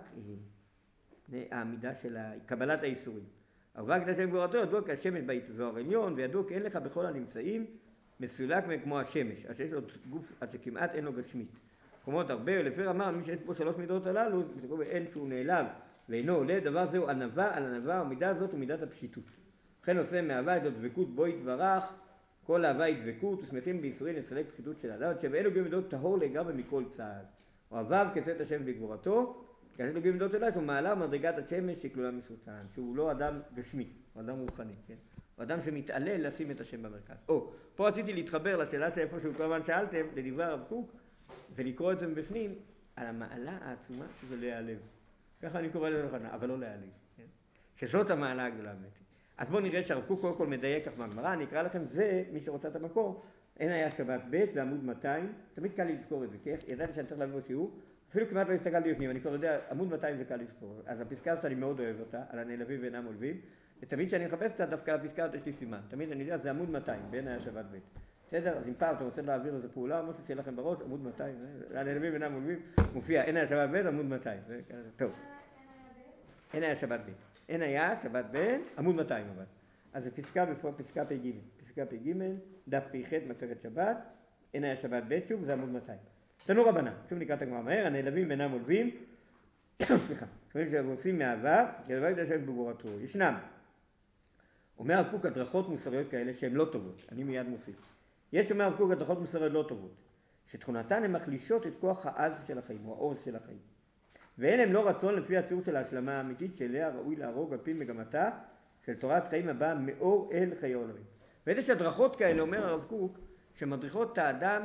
העמידה של קבלת האיסורים. אהבה הקדש לגבורתו ידוע כשמש בזוהר עליון, וידוע כי אין לך בכל הנמצאים מסולק כמו השמש, אשר יש לו גוף עד שכמעט אין לו גשמית. קומות הרבה, ולפי רמ"ר, מי שיש פה שלוש מידות הללו, מתקום באין שהוא נעלב ואינו עולה, דבר זהו ענווה על ענווה, ומידה הזאת ומידת הפשיטות. לכן עושה מאהבה את הדבקות בו יתברך, כל אהבה היא דבקות, ושמחים בייסורים לסלק פחיתות של האדם, שבאלו גם מידות טהור לגמרי מכל צעד. אוהביו כצאת השם וגבורתו, כאשר לוגים מידות אלוהים, הוא מעלה מדרגת השמש שכלולה מסותן, שהוא לא אדם גשמי, הוא אדם רוחני, כן? הוא אדם שמתעלל לשים את השם במרכז. או, פה רציתי להתחבר לשאלה שאיפה שהוא כמובן שאלתם, לדברי הרב קוק, ולקרוא את זה מבפנים, על המעלה העצומה שזה להיעלב. ככה אני קורא לזה נכונה, אבל לא להעליב. כן? שזאת המעלה הגדולה באמת. אז בואו נראה שהרב קוק קודם כל מדייק כך מהגמרא, אני אקרא לכם, זה מי שרוצה את המקור, אין היה שבת ב', זה עמוד מאתיים, תמיד קל לי לזכור את זה, כי ידעתי שאני צריך להביא בשיעור, אפילו כמעט לא הסתכלתי בפנים, אני כבר יודע, עמוד מאתיים זה קל לזכור, אז הפסקה הזאת אני מאוד אוהב אותה, על הנעלבים ואינם עולבים, ותמיד כשאני מחפש קצת דווקא הפסקה הזאת יש לי סימן, תמיד אני יודע, זה עמוד מאתיים, בין היה שבת ב'. בסדר? אז אם פעם אתה רוצה להעביר איזו פעולה או משהו שיהיה לכם בראש, עמוד מאתיים, הנעלבים ואינם עולבים, מופיע, אין היה שבת ב', עמוד מאתיים, טוב. אין היה שבת ב', אין היה שבת ב', עמוד מאתיים אבל. אז זה פסקה בפור, פסקה פ"ג, פסקה פ"ג, דף פ"ח, מסכת שבת, אין היה שבת ב', שוב, זה עמוד מאתיים. תנו רבנן, שוב נקרא את הגמרא מהר, הנעלבים ואינם עולבים, סליחה, כפי שעושים מאהבה, כדבר כדי לשבת בגבורתו. ישנם, אומר הרב קוק הדרכות מוסריות כאלה שהן לא טובות, אני מיד מוסיף. יש אומר הרב קוק הדרכות מוסריות לא טובות, שתכונתן הן מחלישות את כוח העז של החיים, או העוז של החיים. ואין הם לא רצון לפי הציור של ההשלמה האמיתית שאליה ראוי להרוג על פי מגמתה של תורת חיים הבאה מאור אל חיי העולמים. ויש הדרכות כאלה, אומר הרב קוק, שמדריכות את האדם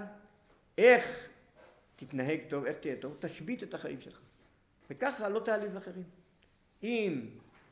איך תתנהג טוב, איך תהיה טוב, תשבית את החיים שלך. וככה לא תעליב אחרים. אם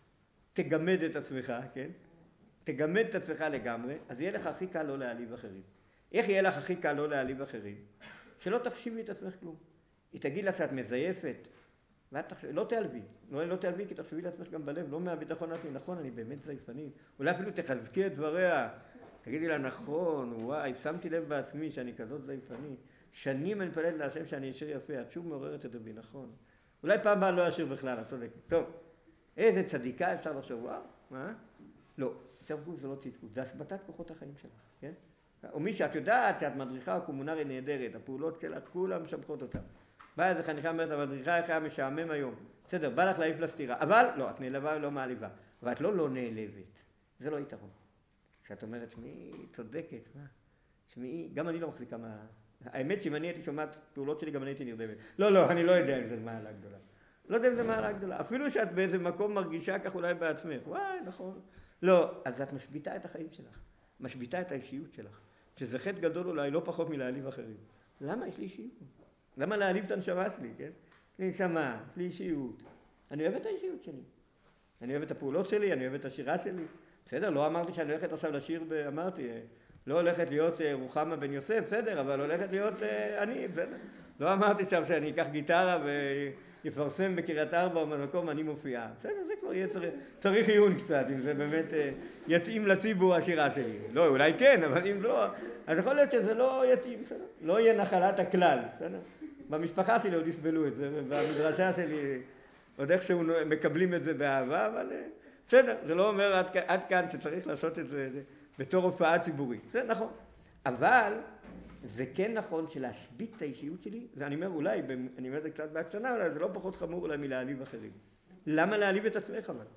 תגמד את עצמך, כן? תגמד את עצמך לגמרי, אז יהיה לך הכי קל לא להעליב אחרים. איך יהיה לך הכי קל לא להעליב אחרים? שלא תחשיבי את עצמך כלום. היא תגיד לך שאת מזייפת, ואת תחשב, לא תעלבי, לא, לא תעלבי כי תחשבי לעצמך גם בלב, לא מהביטחון עצמי, נכון, אני באמת זייפני. אולי אפילו תחזקי את דבריה, תגידי לה, נכון, וואי, שמתי לב בעצמי שאני כזאת זייפני. שנים אני מתפלל להשם שאני אשאר יפה, את שוב מעוררת את בי, נכון. אולי פעם הבאה לא אשאר בכלל, את צודקת. טוב, איזה צדיקה אפשר לחשוב, וואו, מה? לא, צדקות זה לא צדקות, זה השבתת כוחות החיים שלך, כן? או מי שאת יודעת שאת מדריכה קומונרית נהדרת, הפעולות שלך כולם משבחות אותם. באה איזה חניכה אומרת, המדריכה איך היה משעמם היום. בסדר, בא לך להעיף לסתירה. אבל לא, את נעלבה ולא מעליבה. ואת לא לא נעלבת. זה לא יתרון. כשאת אומרת, שמי צודקת, מה? שמי, גם אני לא מחזיקה מה... האמת שאם אני הייתי שומעת פעולות שלי, גם אני הייתי נרדמת. לא, לא, אני לא יודע אם זה מעלה גדולה. לא יודע אם זה מעלה גדולה. אפילו שאת באיזה מקום מרגישה כך אולי בעצמך. וואי, נכון. לא, אז את משביתה את החיים שלך. משביתה את האישיות שלך. שזה חטא גדול אולי לא פחות מלהעליב אחרים. למה יש לי אישיות? למה להעליב את הנשמה שלי, כן? יש לי נשמה, יש לי אישיות. אני אוהב את האישיות שלי. אני אוהב את הפעולות שלי, אני אוהב את השירה שלי. בסדר, לא אמרתי שאני הולכת עכשיו לשיר, אמרתי, לא הולכת להיות רוחמה בן יוסף, בסדר, אבל הולכת להיות אני, בסדר. לא אמרתי עכשיו שאני אקח גיטרה ויפרסם בקריית ארבע או במקום אני מופיעה. בסדר, זה כבר יהיה צריך, צריך עיון קצת, אם זה באמת יתאים לציבור השירה שלי. לא, אולי כן, אבל אם לא, אז יכול להיות שזה לא יתאים, בסדר. לא יהיה נחלת הכלל, בסדר. במשפחה שלי עוד יסבלו את זה, ובמדרשה שלי עוד איכשהו מקבלים את זה באהבה, אבל בסדר, זה לא אומר עד, עד כאן שצריך לעשות את זה, זה בתור הופעה ציבורית. זה נכון. אבל זה כן נכון שלהשבית את האישיות שלי, זה אני אומר אולי, אני אומר את זה קצת בהקצנה, אבל זה לא פחות חמור אולי מלהעליב אחרים. למה להעליב את עצמך אבל?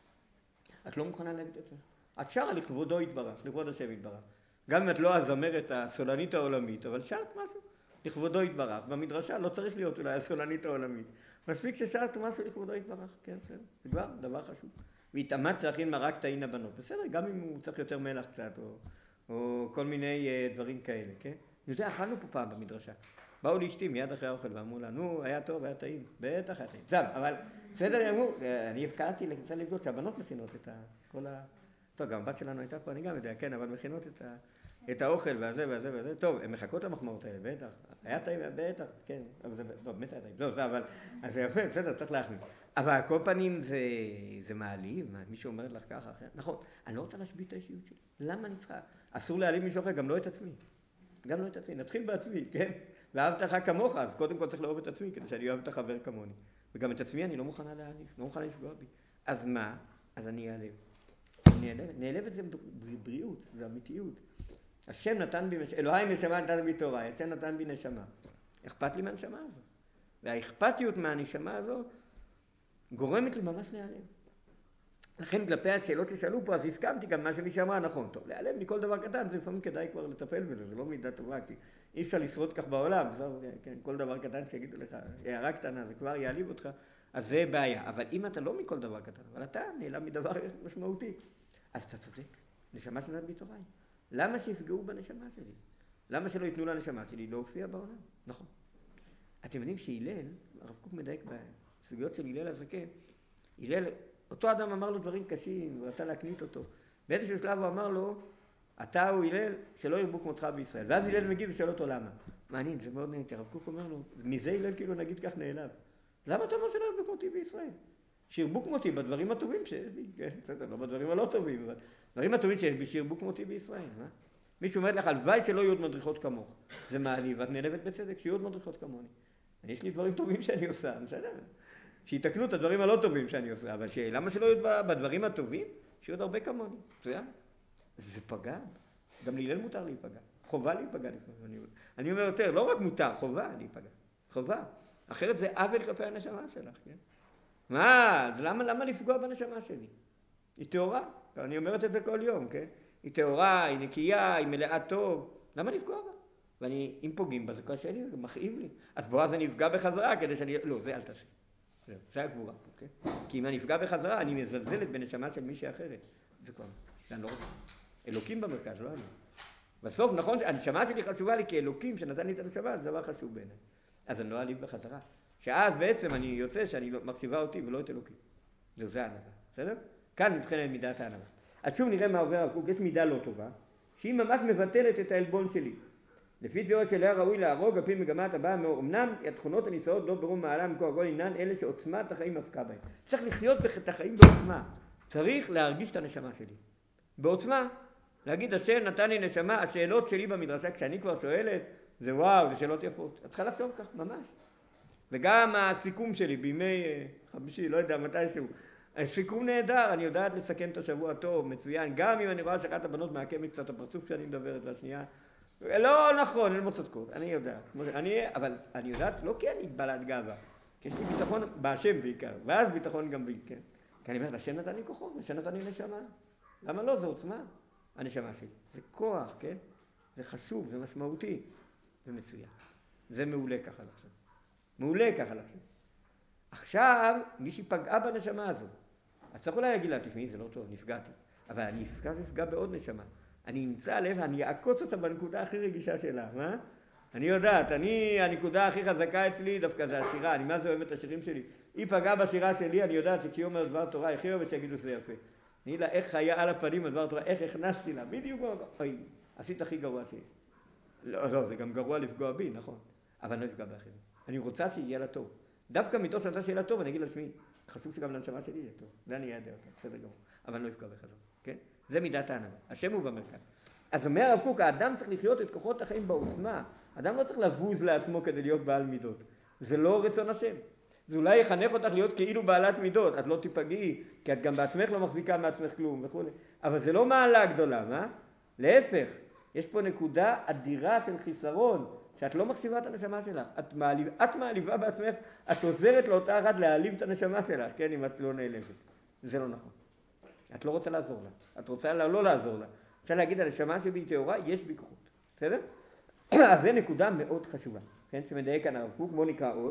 את לא מוכנה להעליב את עצמך. את שרה לכבודו יתברך, לכבוד השם יתברך. גם אם את לא הזמרת הסולנית העולמית, אבל שרת משהו. לכבודו יתברך. במדרשה לא צריך להיות אולי הסולנית העולמית. מספיק ששרת משהו לכבודו יתברך. כן, בסדר. זה כבר דבר חשוב. והתאמץ להכין מרק טעין הבנות. בסדר, גם אם הוא צריך יותר מלח קצת, או, או כל מיני uh, דברים כאלה, כן? אני יודע, אכלנו פה פעם במדרשה. באו לאשתי מיד אחרי האוכל ואמרו לה, נו, היה טוב, היה טעים. בטח היה טעים. זם, אבל בסדר, אמרו, אני הפקעתי לקצה לבדוק שהבנות מכינות את ה, כל ה... טוב, גם הבת שלנו הייתה פה, אני גם יודע, כן, אבל מכינות את ה... את האוכל והזה והזה והזה, טוב, הן מחכות למחמאות האלה, בטח, היה טעים, בטח, כן, אבל זה, לא, באמת היה טעים, לא, זה, אבל, אז זה יפה, בסדר, צריך להחמיא. אבל על כל פנים זה, זה מעליב, מישהו אומר לך ככה, אחרת, נכון, אני לא רוצה להשבית את האישיות שלי, למה אני צריכה? אסור להעליב מישהו אחר, גם לא את עצמי, גם לא את עצמי, נתחיל בעצמי, כן? ואהבת לך כמוך, אז קודם כל צריך לאהוב את עצמי, כדי שאני אוהב את החבר כמוני. וגם את עצמי אני לא מוכנה להעליב, לא מוכנה לפגוע בי. אז מה? אז אני אעלב. נעלבת, נעלבת זה בריאות, זה אמיתיות. השם נתן בי, אלוהי נשמה נתן בי תורה, השם נתן בי נשמה. אכפת לי מהנשמה הזו. והאכפתיות מהנשמה הזו גורמת לי ממש להיעלב. לכן כלפי השאלות ששאלו פה, אז הסכמתי גם מה שמי שאמרה נכון. טוב, להיעלב מכל דבר קטן, זה לפעמים כדאי כבר לטפל בזה, זה לא מידה טובה, כי אי אפשר לשרוד כך בעולם. זו, כן, כל דבר קטן שיגידו לך, הערה קטנה, זה כבר יעליב אותך, אז זה בעיה. אבל אם אתה לא מכל דבר קטן, אבל אתה נעלב מדבר משמעותי, אז אתה צודק. נשמה שנתן בי תורה. למה שיפגעו בנשמה שלי? למה שלא ייתנו לנשמה שלי להופיע בעולם? נכון. אתם יודעים שהילל, הרב קוק מדייק בסוגיות של הילל הזקן, הילל אותו אדם אמר לו דברים קשים, הוא רצה להקנית אותו. באיזשהו שלב הוא אמר לו, אתה הוא הלל שלא ירבו כמותך בישראל. ואז הלל מגיב ושואל אותו למה. מעניין, זה מאוד נהנית. הרב קוק אומר לו, מזה הלל כאילו נגיד כך נעלב. למה אתה אומר שלא ירבו כמותי בישראל? שירבו כמותי בדברים הטובים שיש לי, כן, בסדר, לא בדברים הלא טובים, אבל דברים הטובים שיש לי, שירבו כמותי בישראל, מה? מישהו אומר לך, הלוואי שלא יהיו עוד מדריכות כמוך. זה מעליב, ואת נעלבת בצדק, שיהיו עוד מדריכות כמוני. יש לי דברים טובים שאני עושה, בסדר? שיתקנו את הדברים הלא טובים שאני עושה, אבל למה שלא יהיו בדברים הטובים? שיהיו עוד הרבה כמוני, בסדר? זה פגע, גם להלל מותר להיפגע, חובה להיפגע לפעמים. אני אומר יותר, לא רק מותר, חובה להיפגע, חובה. אחרת זה עוול כלפי הנשמה שלך, כן? מה? אז למה, למה לפגוע בנשמה שלי? היא טהורה, אני אומרת את זה כל יום, כן? היא טהורה, היא נקייה, היא מלאה טוב, למה לפגוע בה? ואני, אם פוגעים בה, זה קשה לי, זה מכאיב לי. אז בוא, אז אני אפגע בחזרה כדי שאני... לא, זה אל תעשה. זה, זה הגבורה פה, כן? כי אם אני אפגע בחזרה, אני מזלזלת בנשמה של מישהי אחרת. זה כבר, אני לא רוצה. אלוקים במרכז, לא אני. בסוף, נכון, הנשמה שלי חשובה לי, כי אלוקים שנתן לי את הנשמה, זה דבר חשוב בעיניי. אז אני לא אעליב בחזרה. שאז בעצם אני יוצא שאני לא, מחשיבה אותי ולא את אלוקים. זה זה הענבה, בסדר? כאן נבחנת מידת הענבה. אז שוב נראה מה עובר הרב קוק, יש מידה לא טובה, שהיא ממש מבטלת את העלבון שלי. לפי זה עוד שלא ראוי להרוג, על פי מגמת הבאה, אמנם התכונות הנישאות לא ברום מעלה מכוח כל עניין, אלה שעוצמת החיים מפקה בהם. צריך לחיות את החיים בעוצמה. צריך להרגיש את הנשמה שלי. בעוצמה, להגיד, השם נתן לי נשמה, השאלות שלי במדרשה, כשאני כבר שואלת, זה וואו, זה שאלות יפות. את צריכה לחשוב כך, ממש. וגם הסיכום שלי בימי חמישי, לא יודע מתישהו, סיכום נהדר, אני יודעת לסכם את השבוע טוב, מצוין, גם אם אני רואה שאחת הבנות מעקמת קצת הפרצוף שאני מדברת, והשנייה, לא נכון, אין מוצדקות, אני יודעת, אני, אבל אני יודעת לא כי אני בעלת גאווה, כי יש לי ביטחון בהשם בעיקר, ואז ביטחון גם בי, כן? כי אני אומר, השם נתן לי כוחות, השם נתן לי נשמה, למה לא? זה עוצמה, הנשמה שלי, זה כוח, כן? זה חשוב, זה משמעותי, זה מצוין, זה מעולה ככה לחשוב, מעולה ככה לחשוב. עכשיו, מישהי פגעה בנשמה הזו. אז צריך אולי להגיד לה, תשמעי, זה לא טוב, נפגעתי. אבל אני אפגע ואפגע בעוד נשמה. אני אמצא לב, אני אעקוץ אותה בנקודה הכי רגישה שלה, מה? אני יודעת, אני, הנקודה הכי חזקה אצלי דווקא זה השירה, אני מה זה אוהב את השירים שלי. היא פגעה בשירה שלי, אני יודעת שכשהיא אומרת דבר תורה, הכי אוהבת שיגידו שזה יפה. תני לה איך היה על הפנים הדבר תורה, איך הכנסתי לה, בדיוק, אוי, עשית הכי גרוע שיש. לא, לא, זה גם גרוע לפגוע בי, נכון. אבל אני לא אפגע באחרים. אני רוצה שיהיה לה טוב. דווקא מתוך שאתה שאלה טוב, אני אגיד לעצמי, חשוב שגם לנשמה שלי יהיה טוב. זה אני אעדה אותה, בסדר גמור. אבל אני לא אפגע בחזור, כן? זה מידת הענבה. השם הוא במרכז. אז אומר הרב קוק, האדם צריך לחיות את כוחות החיים בעוצמה. האדם לא צריך לבוז לעצמו כדי להיות בעל מידות. זה לא רצון השם. זה אולי יחנך אותך להיות כאילו בעלת מידות. את לא תיפגעי, כי את גם בעצמך לא מחזיקה מעצמך כלום וכו'. אבל זה לא מעלה גדולה, מה? להפך, יש פה נקודה אדירה של חיסרון. שאת לא מחשיבה את הנשמה שלך, את מעליבה, את מעליבה בעצמך, את עוזרת לאותה אחת להעליב את הנשמה שלך, כן, אם את לא נעלבת. זה לא נכון. את לא רוצה לעזור לה, את רוצה לה, לא לעזור לה. רוצה להגיד, הנשמה שבי טהורה, יש בי כוחות, בסדר? אז זה נקודה מאוד חשובה, כן, שמדייק כאן הרב קוק, בוא נקרא עוד.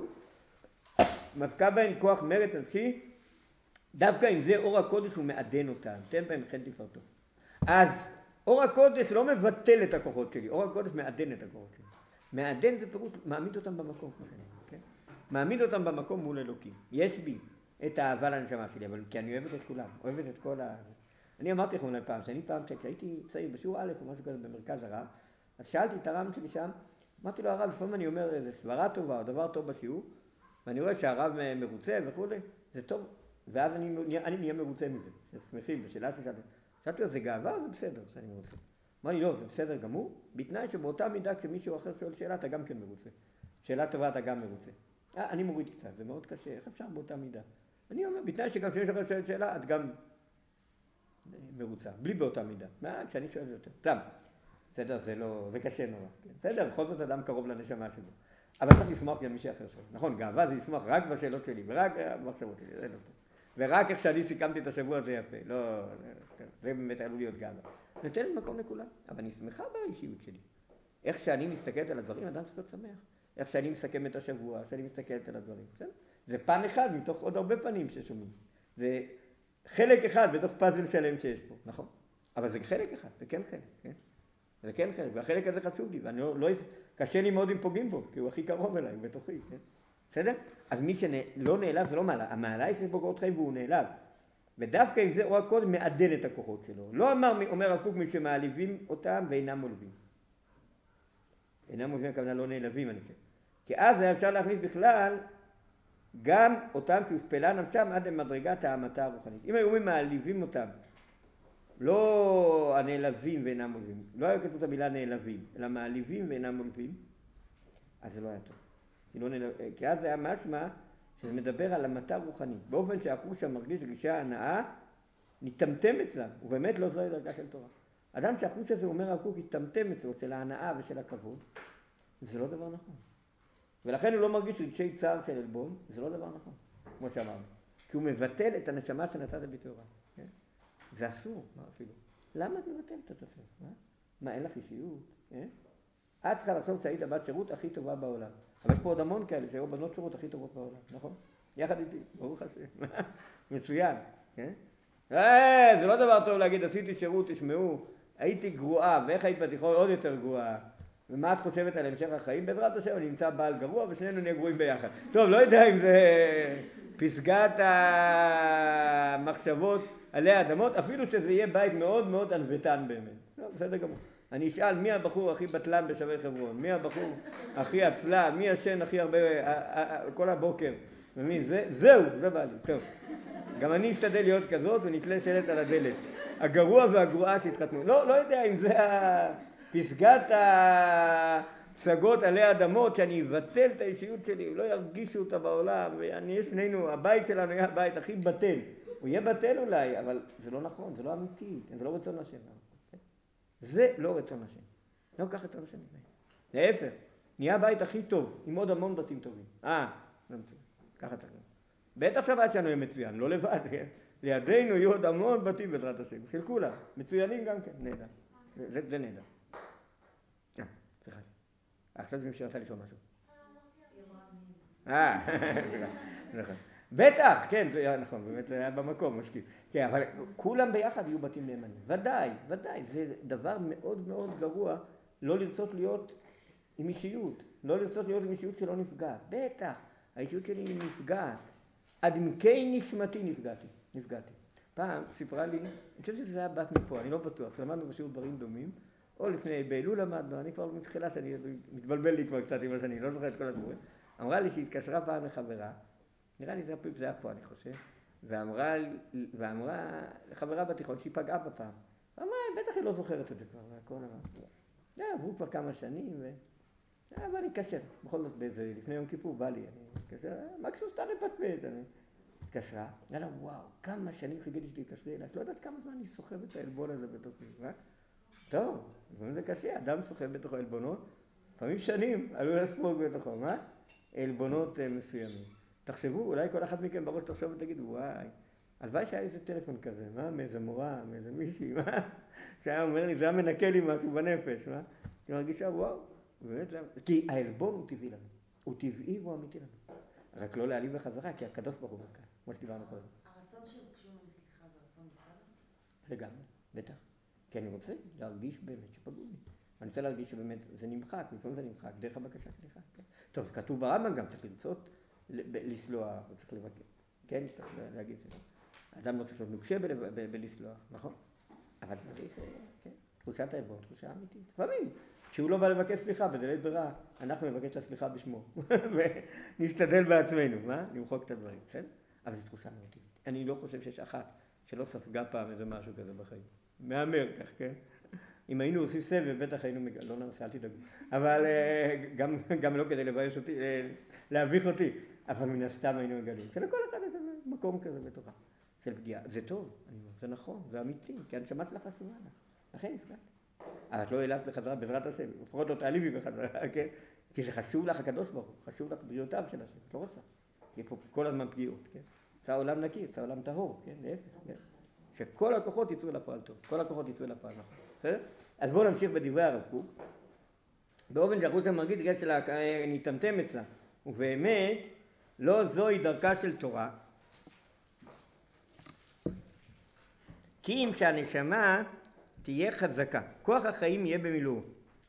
מפקע בהן כוח מרץ נפשי, דווקא אם זה אור הקודש הוא מעדן אותם, תן בהם חן תפארתו. אז אור הקודש לא מבטל את הכוחות שלי, אור הקודש מעדן את הכוחות שלי. מעדן זה פירוט, מעמיד אותם במקום, כן? מעמיד אותם במקום מול אלוקים. יש בי את האהבה לנשמה שלי, אבל כי אני אוהבת את כולם, אוהבת את כל ה... אני אמרתי לכם אולי פעם, שאני פעם, כשהייתי צעיר בשיעור א' או משהו כזה במרכז הרב, אז שאלתי את הרב שלי שם, אמרתי לו, הרב, לפעמים אני אומר איזה סברה טובה או דבר טוב בשיעור, ואני רואה שהרב מרוצה וכו', זה טוב, ואז אני, אני נהיה מרוצה מזה, שמחים, בשאלה ששאלתי, שאלתי לו, זה גאווה או זה בסדר שאני מרוצה? אמר לי, לא, זה בסדר גמור, בתנאי שבאותה מידה כשמישהו אחר שואל שאלה, אתה גם כן מרוצה. שאלה טובה, אתה גם מרוצה. אה, אני מוריד קצת, זה מאוד קשה, איך אפשר באותה מידה? אני אומר, בתנאי שגם כשמישהו אחר שואל שאלה, את גם מרוצה, בלי באותה מידה. מה, כשאני שואל זה יותר. טוב, בסדר, זה לא, זה קשה נורא. כן? בסדר, בכל זאת אדם קרוב לנשמה שלו. אבל צריך לשמוח גם מישהו אחר שואל. נכון, גאווה זה לשמוח רק בשאלות שלי, ורק במחשבות שלי, זה לא טוב. ורק איך שאני סיכמתי את השבוע זה יפה. לא, זה באמת עלול להיות גאווה. נותנת מקום לכולם, אבל אני שמחה באישיות שלי. איך שאני מסתכלת על הדברים, אדם צריך להיות שמח. איך שאני מסכם את השבוע, שאני מסתכלת על הדברים. בסדר? זה פן אחד מתוך עוד הרבה פנים ששומעים. זה חלק אחד בתוך פאזל שלם שיש פה, נכון? אבל זה חלק אחד, זה כן חלק, כן? זה כן חלק, והחלק הזה חשוב לי, ואני לא, לא, קשה לי מאוד אם פוגעים בו, כי הוא הכי קרוב אליי, בתוכי, כן? בסדר? אז מי שלא נעלב זה לא מעלה, המעלה יש בו קורות חיים והוא נעלב. ודווקא עם זה אור הקודש מעדן את הכוחות שלו. לא אמר, אומר הרב קוק, מי שמעליבים אותם ואינם מולבים. אינם מולבים הכוונה לא נעלבים, אני חושב. כי אז היה אפשר להכניס בכלל גם אותם שהושפלה נפשם עד למדרגת ההמתה הרוחנית. אם היו מעליבים אותם, לא הנעלבים ואינם מולבים, לא היה כתוב את המילה נעלבים, אלא מעליבים ואינם מולבים, אז זה לא היה טוב. כי, לא נעלב... כי אז זה היה משמע שזה מדבר על המתה רוחנית, באופן שהחוש המרגיש גישה הנאה, נתמתם אצלם, ובאמת לא זוהי דרגה של תורה. אדם שהחוש הזה אומר הרב קוק, יתמתם אצלו, של ההנאה ושל הכבוד, זה לא דבר נכון. ולכן הוא לא מרגיש רגשי צער של עלבון, זה לא דבר נכון, כמו שאמרנו. כי הוא מבטל את הנשמה שנתת בתורה. כן? זה אסור, מה אפילו. למה את מבטלת את עצמך? מה? מה, אין לך אישיות? כן? את צריכה לחשוב שהיית הבת שירות הכי טובה בעולם. אבל יש פה עוד המון כאלה שהיו בנות שירות הכי טובות בעולם, נכון? יחד איתי, ברוך השם. מצוין, כן? אה, זה לא דבר טוב להגיד, עשיתי שירות, תשמעו, הייתי גרועה, ואיך היית בתיכון עוד יותר גרועה? ומה את חושבת על המשך החיים? בעזרת השם, אני נמצא בעל גרוע ושנינו נהיה גרועים ביחד. טוב, לא יודע אם זה פסגת המחשבות עלי האדמות, אפילו שזה יהיה בית מאוד מאוד ענוותן באמת. לא, בסדר גמור. אני אשאל מי הבחור הכי בטלן בשבי חברון, מי הבחור הכי עצלן, מי ישן הכי הרבה כל הבוקר, ומי זה? זהו, זה בא לי. טוב. גם אני אשתדל להיות כזאת ונתלה שלט על הדלת. הגרוע והגרועה שהתחתנו. לא, לא יודע אם זה פסגת הפסגות עלי האדמות, שאני אבטל את האישיות שלי, לא ירגישו אותה בעולם, ואני אהיה שנינו, הבית שלנו יהיה הבית הכי בטל. הוא יהיה בטל אולי, אבל זה לא נכון, זה לא אמיתי, זה לא רצון השם. זה לא רצון השם. לא כך רצון השם. להפך, נהיה הבית הכי טוב, עם עוד המון בתים טובים. אה, לא מצוין, ככה צריך. בטח שהבית שלנו יהיה מצוין, לא לבד, לידינו יהיו עוד המון בתים בעזרת השם, של כולם, מצוינים גם כן, נהדר. זה, זה נהדר. אה, סליחה. עכשיו זה מי שרצה לשאול משהו. אה, סליחה, נכון. בטח, כן, זה היה נכון, באמת זה היה במקום, משקיע. כן, אבל כולם ביחד יהיו בתים נאמנים. ודאי, ודאי, זה דבר מאוד מאוד גרוע לא לרצות להיות עם אישיות, לא לרצות להיות עם אישיות שלא נפגעת. בטח, האישיות שלי נפגעת. עד עמקי נשמתי נפגעתי, נפגעתי. פעם סיפרה לי, אני חושב שזה היה בת מפה, אני לא בטוח, למדנו בשיעור דברים דומים, או לפני, באלול למדנו, אני כבר מתחילה שאני מתבלבל לי כבר קצת עם השני, לא זוכר את כל הדברים. אמרה לי שהיא התקשרה פעם לחברה, נראה לי זה היה, זה היה פה אני חושב, ואמרה, ואמרה לחברה בתיכון שהיא פגעה בפעם. אמרה, בטח היא לא זוכרת את זה כבר, והכל אמר. זה עברו כבר כמה שנים, ו... אבל אני קשר, בכל זאת באיזה, לפני יום כיפור בא לי, אני קשר, מקסימום סתם לפטפט, אני התקשרה, יאללה וואו, כמה שנים חיכיתי שתתקשרי אליי, את לא יודעת כמה זמן אני סוחב את העלבון הזה בתוכי, מה? טוב, לפעמים זה קשה, אדם סוחב בתוכו עלבונות, לפעמים שנים עלו לספוג בתוכו, מה? עלבונות מסוימים. תחשבו, אולי כל אחד מכם בראש תחשוב ותגיד, וואי, הלוואי שהיה איזה טלפון כזה, מה? מאיזה מורה, מאיזה מישהי, מה? שהיה אומר לי, זה היה מנקה לי משהו בנפש, מה? אני מרגישה, וואו. באמת, כי העלבון הוא טבעי לנו, הוא טבעי והוא אמיתי לנו. רק לא להעליב בחזרה, כי הקדוש ברוך הוא מרכז, כמו שדיברנו קודם. הרצון שבקשו ממני סליחה זה רצון בסדר? לגמרי, בטח. כי אני רוצה להרגיש באמת שפגעו לי. אני רוצה להרגיש שבאמת זה נמחק, לפעמים זה נמחק, דרך הבקשה סליחה. כן? טוב, כתוב ברמב"ם גם, צריך לרצות לסלוח, צריך לבקר. כן, צריך להגיד את זה. האדם לא צריך להיות נוקשה בלסלוח, נכון? אבל צריך, כן, תחושת העלבון, תחושה אמיתית. לפעמים. כשהוא לא בא לבקש סליחה, בדלית ברירה, אנחנו נבקש את הסליחה בשמו, ונשתדל בעצמנו, מה? נמחוק את הדברים, כן? אבל זו תחושה מאוד טבעית. אני לא חושב שיש אחת שלא ספגה פעם איזה משהו כזה בחיים. מאמר כך, כן? אם היינו עושים סבב, בטח היינו מגלים, לא נראה, אל תדאגו. אבל גם, גם לא כדי לבייש אותי, להביך אותי, אבל מן הסתם היינו מגלים. שלכל אחד איזה מקום כזה בתוכה, של פגיעה. זה טוב, אני אומר, זה נכון, זה אמיתי, כי הנשמה שלך חשובה לך. לכן נפגעת. אבל את לא העלת בחזרה בעזרת השם, לפחות לא תעליבי בחזרה, כן? כי זה חשוב לך הקדוש ברוך הוא, חשוב לך בריאותיו של השם, את לא רוצה. כי פה כל הזמן פגיעות, כן? צא עולם נקי, צא עולם טהור, כן? להפך, כן? שכל הכוחות יצאו לפועל טוב, כל הכוחות יצאו לפועל נכון, בסדר? אז בואו נמשיך בדברי הרב קוק. באופן שהחוץ המרגיש גט שלה נתמתם אצלה, ובאמת לא זוהי דרכה של תורה, כי אם שהנשמה תהיה חזקה, כוח החיים יהיה במילואו.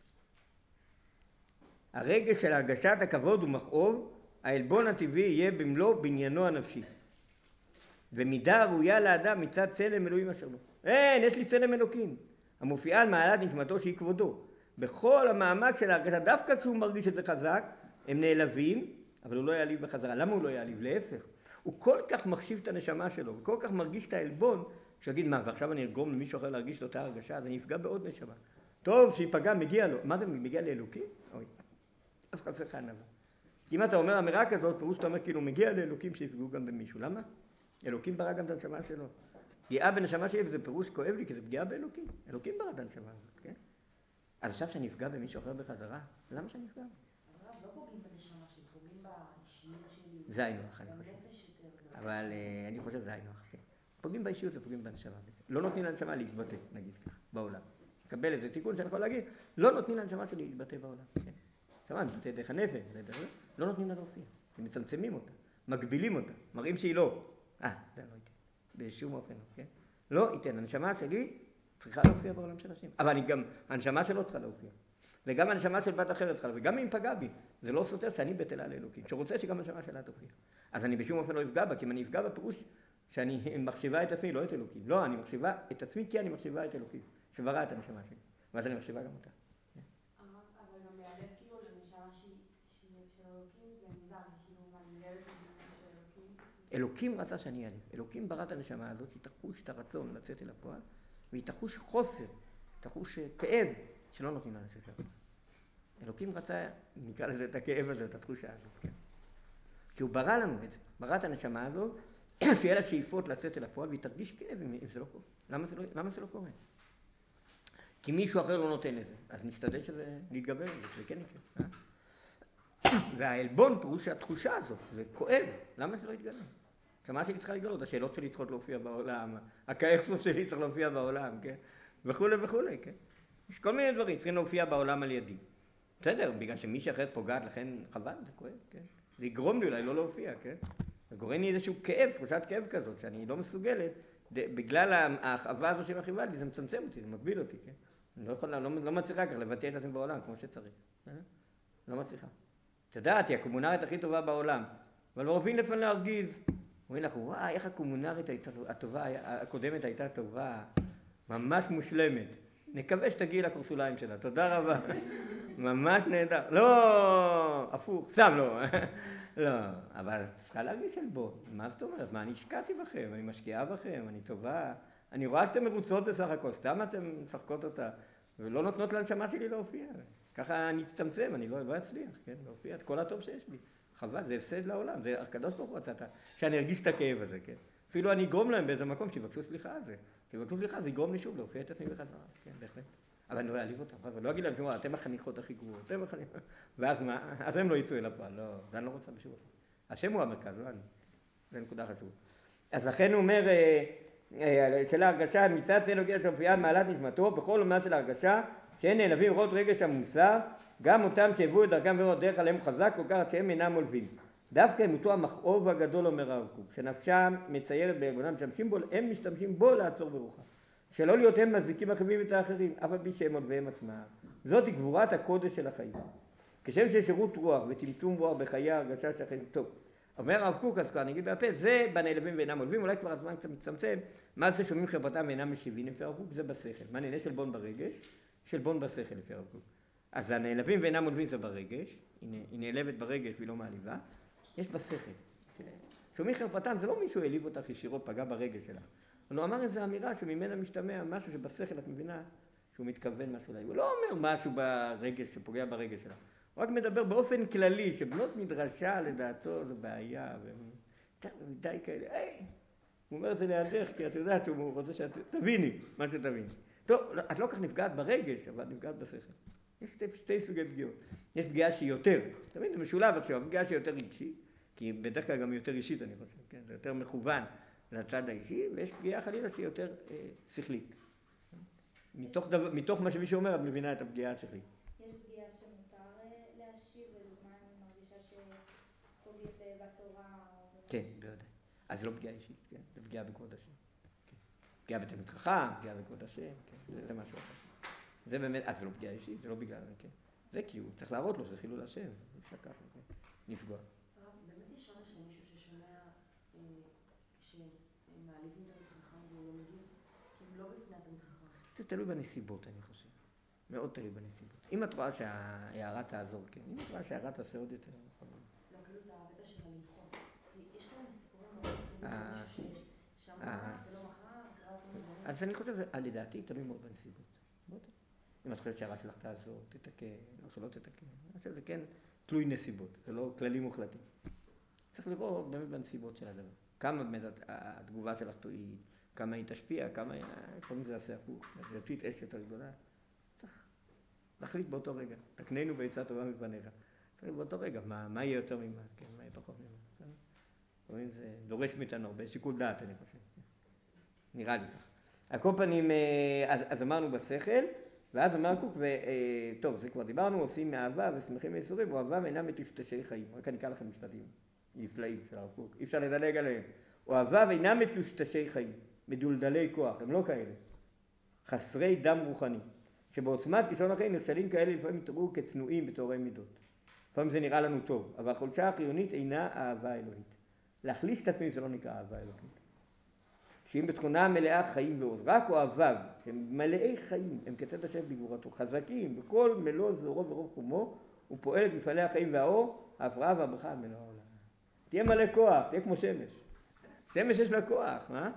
הרגש של הרגשת הכבוד ומכאוב, העלבון הטבעי יהיה במלוא בניינו הנפשי. ומידה ראויה לאדם מצד צלם אלוהים אשר לו. אין, יש לי צלם אלוקים, המופיעה על מעלת נשמתו שהיא כבודו. בכל המעמק של ההרגשה, דווקא כשהוא מרגיש את זה חזק, הם נעלבים, אבל הוא לא יעליב בחזרה. למה הוא לא יעליב? להפך. הוא כל כך מחשיב את הנשמה שלו, הוא כל כך מרגיש את העלבון, שיגיד, מה, ועכשיו אני אגרום למישהו אחר להרגיש את אותה הרגשה, אז אני אפגע בעוד נשמה. טוב, שיפגע, מגיע לו. מה זה, מגיע לאלוקים? אוי, אז חסר לך ענווה. כי אם אתה אומר אמירה כזאת, פירוש אתה אומר, כאילו, מגיע לאלוקים שיפגעו גם במישהו. למה? אלוקים ברא גם את הנשמה שלו. פגיעה בנשמה שלי, וזה פירוש כואב לי, כי זה פגיעה באלוקים. אלוקים ברא את הנשמה הזאת, כן? אז עכשיו שאני אפגע במישהו אחר בחזרה, למה שאני אפגע? אבל לא פוגעים בנשמה שלי, פוגעים באישיות שלי. זה היינוח, אני חושב. בנפש יותר. אבל אני חושב זה היינוח, כן. פוגעים באישיות ופוגעים בנשמה. לא נותנים לנשמה להתבטא, נגיד ככה, בעולם. קבל איזה תיקון שאני יכול להגיד, לא נותנים לנשמה שלי להתבטא בעולם, כן. נשמה, מתבטא דרך הנפש, לא נותנים לה להופיע. הם מצמצמים אותה, מגבילים אותה, מראים שהיא לא. אה, זה לא ייתן. בשום אופן, כן. לא ייתן, הנשמה שלי צריכה להופיע בעולם של השם. אבל גם הנשמה שלו צריכה להופיע. וגם הנשמה של בת אחרת צריכה, וגם אם פגע בי, זה לא סותר שאני בטלה לאלוקים, שרוצה שגם הנשמה שלה תופיע. אז אני בשום אופן לא אפגע בה, כי אם אני אפגע בה פירוש שאני מחשיבה את עצמי, לא את אלוקים. לא, אני מחשיבה את עצמי כי אני מחשיבה את אלוקים, שברא את הנשמה שלי, ואז אני מחשיבה גם אותה. אבל גם להיעלב כאילו לנשמה שהיא של אלוקים, זה מוזר, כאילו מה, אני נהלבת לדמיון של אלוקים? אלוקים רצה שאני אעלב. אלוקים ברא את הנשמה הזאת, היא תחוש את הרצון לצאת אל הפועל, והיא תחוש חוסר, תחוש כאב, שלא נותנים לה לצאת לפועל. אלוקים רצה, נקרא לזה את הכאב הזה, את התחושה הזאת, כן. כי הוא ברא לנו את זה, ברא את הנשמה הזאת, שיהיה לה שאיפות לצאת אל הפועל, והיא תרגיש כאב אם זה לא קורה. למה זה לא, למה זה לא קורה? כי מישהו אחר לא נותן לזה, אז נשתדל שזה להתגבר על זה, זה כן יקרה. אה? והעלבון פירוש שהתחושה הזאת, זה כואב, למה זה לא יתגלה? מה שלי צריכה לגלות, השאלות שלי צריכות להופיע בעולם, הכאב שלי צריך להופיע בעולם, כן? וכו' וכו', כן? יש כל מיני דברים צריכים להופיע בעולם על ידי. בסדר, בגלל שמישהי אחרת פוגעת, לכן חבל, זה כואב, כן? זה יגרום לי אולי לא להופיע, כן? זה גורם לי איזשהו כאב, תחושת כאב כזאת, שאני לא מסוגלת, בגלל האחווה הזו שמכאיבה לי, זה מצמצם אותי, זה מגביל אותי, כן? אני לא יכולה, לא, לא מצליחה כך לבטא את עצמי בעולם כמו שצריך. לא מצליחה. תדעתי, הקומונרית הכי טובה בעולם, אבל מרבים לפעמים להרגיז. אומרים לך, וואי, איך הקומונרית הייתה, הטובה, הקודמת הייתה טובה, ממש מושלמת. נקווה שתגיעי לקורסוליים שלה, תודה רבה. ממש נהדר. לא, הפוך, סתם לא. לא, אבל צריכה להרגיש של בו. מה זאת אומרת? מה, אני השקעתי בכם, אני משקיעה בכם, אני טובה. אני רואה שאתם מרוצות בסך הכל, סתם אתם משחקות אותה, ולא נותנות לנשמה שלי להופיע. ככה אני אצטמצם, אני לא, לא אצליח, כן? להופיע את כל הטוב שיש לי. חבל, זה הפסד לעולם, זה הקדוש ברוך הוא רצה שאני ארגיש את הכאב הזה, כן? אפילו אני אגרום להם באיזה מקום שיבקשו סליחה על זה. שיבקשו סליחה, זה יגרום לי שוב להופיע את עצמי בחזרה, כן, בהחלט. אבל אני לא אעליב אותם, אבל לא אגיד להם, תראו, אתם החניכות הכי גרועות, אתם החניכות, ואז מה? אז הם לא יצאו אל הפועל, לא, זה אני לא רוצה בשום אופן. השם הוא המרכז, לא אני. זה נקודה חשובה. אז לכן הוא אומר, של ההרגשה, מצד זה נוגע שהופיעה מעלת נשמתו, בכל אומה של ההרגשה, שאין נעלבים רואות רגש המוסר, גם אותם שהביאו את דרכם ורואות דרך עליהם חזק, כל כך שהם אינם מולבים. דווקא הם אותו המכאוב הגדול אומר הרב קוק, שנפשם מציירת בארגונם, משתמשים בו, הם משתמשים בו לעצור ברוחה. שלא להיות הם מזיקים אחרים את האחרים, אף על פי שהם מולביהם עצמם. זאת היא גבורת הקודש של החיים. כשם שיש שירות רוח וטמטום רוח בחיי ההרגשה של החיים. טוב, אומר הרב קוק, אז כבר נגיד בהפה, זה בנעלבים ואינם מולבים, אולי כבר הזמן קצת מצמצם, מה זה שומעים חברתם ואינם משיבים לפי הרב קוק? זה בשכל. מה נהנה של בון ברגש? של בון בשכל לפי הרב קוק. אז הנעלבים ואינם מולבים זה ברגש, היא נעלבת ברגש והיא לא מעליבה, יש בשכל. שומעים חרפתם זה לא מישהו העליב אותך ישירות, פגע ברגש שלך. הוא אמר איזו אמירה שממנה משתמע משהו שבשכל את מבינה שהוא מתכוון משהו לה. הוא לא אומר משהו ברגש שפוגע ברגש שלך. הוא רק מדבר באופן כללי שבנות מדרשה לדעתו זה בעיה. די כאלה, היי! הוא אומר את זה לידך כי את יודעת שהוא רוצה שאת תביני מה שתביני. טוב, את לא כך נפגעת ברגש, אבל את נפגעת בשכל. יש שתי, שתי סוגי פגיעות. יש פגיעה שהיא יותר, תמיד זה משולב עכשיו, פגיעה שהיא יותר רגשית, כי בדרך כלל גם יותר אישית אני חושב, כן? זה יותר מכוון לצד האישי, ויש פגיעה חלילה שהיא יותר אה, שכלית. מתוך, דבר, מתוך מה שמישהו אומר, את מבינה את הפגיעה השכלית. יש פגיעה שמותר להשיב, לדוגמה אני מרגישה שפוגעת בתורה או... כן, בוודאי. אז זה לא פגיעה אישית, כן? זה פגיעה בכבוד השם. כן. פגיעה בתלמיד חכם, פגיעה בכבוד השם, כן? זה, זה משהו אחר. זה באמת, אז זה לא פגיעה אישית, זה לא בגלל זה, כן? זה כי הוא צריך להראות לו, זה חילול השם, אי אפשר ככה, כן? נפגוע. באמת יש לנו שמישהו ששומע, מעליבים תלמיד חכם והוא לא מגיב? כאילו לא בפני התלמיד חכם. זה תלוי בנסיבות, אני חושב. מאוד תלוי בנסיבות. אם את רואה שההערה תעזור, כן. אם את רואה שההערה תעשה עוד יותר, נכון. לא, כאילו זה הבטא של המלחון. יש כל מיני סיפורים מאוד כתובים על מישהו ששמע ולא מחר, קרא כל מיני דברים. אז אני חושב, לדעתי, תלוי מאוד בנסיבות. אם את חושבת שההערה שלך תעזור, תתקן, או שלא תתקן. אני חושב שזה כן תלוי נסיבות, זה לא כללים מוחלטים. צריך לראות באמת בנסיבות של הדבר. כמה באמת התגובה שלך תועיל, כמה היא תשפיע, כמה היא... לפעמים זה יעשה הפוך, זה יצית אש יותר גדולה. צריך להחליט באותו רגע. תקננו בעצה טובה מפניך. צריך באותו רגע, מה, מה יהיה יותר ממה, כן, מה יהיה פחות ממה. רואים, זה דורש מאיתנו הרבה שיקול דעת, אני חושב. נראה לי כך. על כל פנים, אז, אז אמרנו בשכל, ואז אמר קוק, וטוב, זה כבר דיברנו, עושים מאהבה ושמחים מייסורים, אוהביו אינם מטושטשי חיים. רק אני אקרא לכם משפטים נפלאים של הרב קוק, אי אפשר לדלג עליהם. אוהביו אינם מטושטשי חיים, מדולדלי כוח, הם לא כאלה. חסרי דם רוחני, שבעוצמת כישרון החיים נכשלים כאלה לפעמים יתראו כצנועים בתוארי מידות. לפעמים זה נראה לנו טוב, אבל החולשה החיונית אינה אהבה אלוהית. להחליש את עצמי זה לא נקרא אהבה אלוהית. שאם בתכונה מלאה חיים ועוז, רק אוהביו, הם מלאי חיים, הם כתת השם בגבורתו, חזקים, בכל מלוא זורו ורוב חומו, הוא פועל את מפעלי החיים והאור, ההפרעה והברכה על מלוא העולם. תהיה מלא כוח, תהיה כמו שמש. שמש יש לה כוח, מה?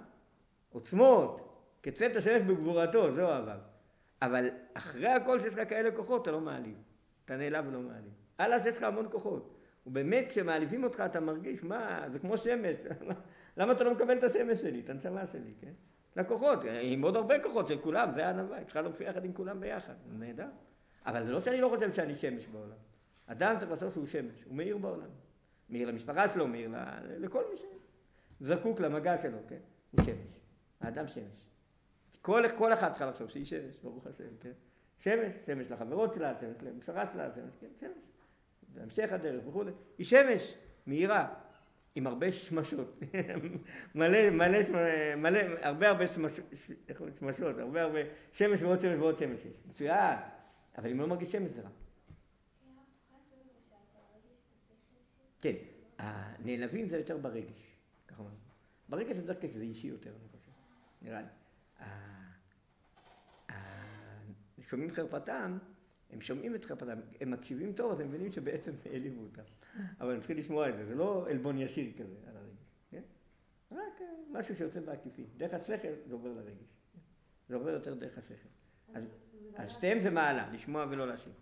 עוצמות, כצאת השמש בגבורתו, זהו אהביו. אבל אחרי הכל שיש לך כאלה כוחות, אתה לא מעליב. אתה נעלב ולא מעליב. על אז יש לך המון כוחות. ובאמת כשמעליבים אותך אתה מרגיש, מה, זה כמו שמש. למה אתה לא מקבל את השמש שלי, את הנשמה שלי, כן? לקוחות, עם עוד הרבה כוחות של כולם, זה הענווה, אפשר להופיע יחד עם כולם ביחד, נהדר. אבל זה לא שאני לא חושב שאני שמש בעולם. אדם צריך לעשות שהוא שמש, הוא מאיר בעולם. מאיר למשפחה שלו, מאיר ל... לכל מי שזקוק למגע שלו, כן? הוא שמש. האדם שמש. כל, כל אחד צריכה לחשוב שהיא שמש, ברוך השם, כן? שמש, שמש לחברות שלה, שמש למשפחה שלה, שמש, כן, שמש. בהמשך הדרך וכו'. היא שמש, מאירה. עם הרבה שמשות, מלא, מלא, מלא, הרבה הרבה שמשות, שמשות, הרבה הרבה שמש ועוד שמש ועוד שמש יש. מצוין, אבל אם לא מרגיש שמש זה רע. כן, הנעלבים זה יותר ברגש, ככה אומרים. ברגש זה בדרך כלל זה אישי יותר, אני חושב, נראה לי. שומעים חרפתם, הם שומעים את חרפתם, הם מקשיבים טוב, אז הם מבינים שבעצם העליבו אותם. אבל הם צריכים לשמוע את זה, זה לא אלבון ישיר כזה על הרגש, כן? רק משהו שיוצא בעקיפין. דרך השכל זה עובר לרגש. זה עובר יותר דרך השכל. אז, אז שתיהם זה מעלה, לשמוע ולא להשיב.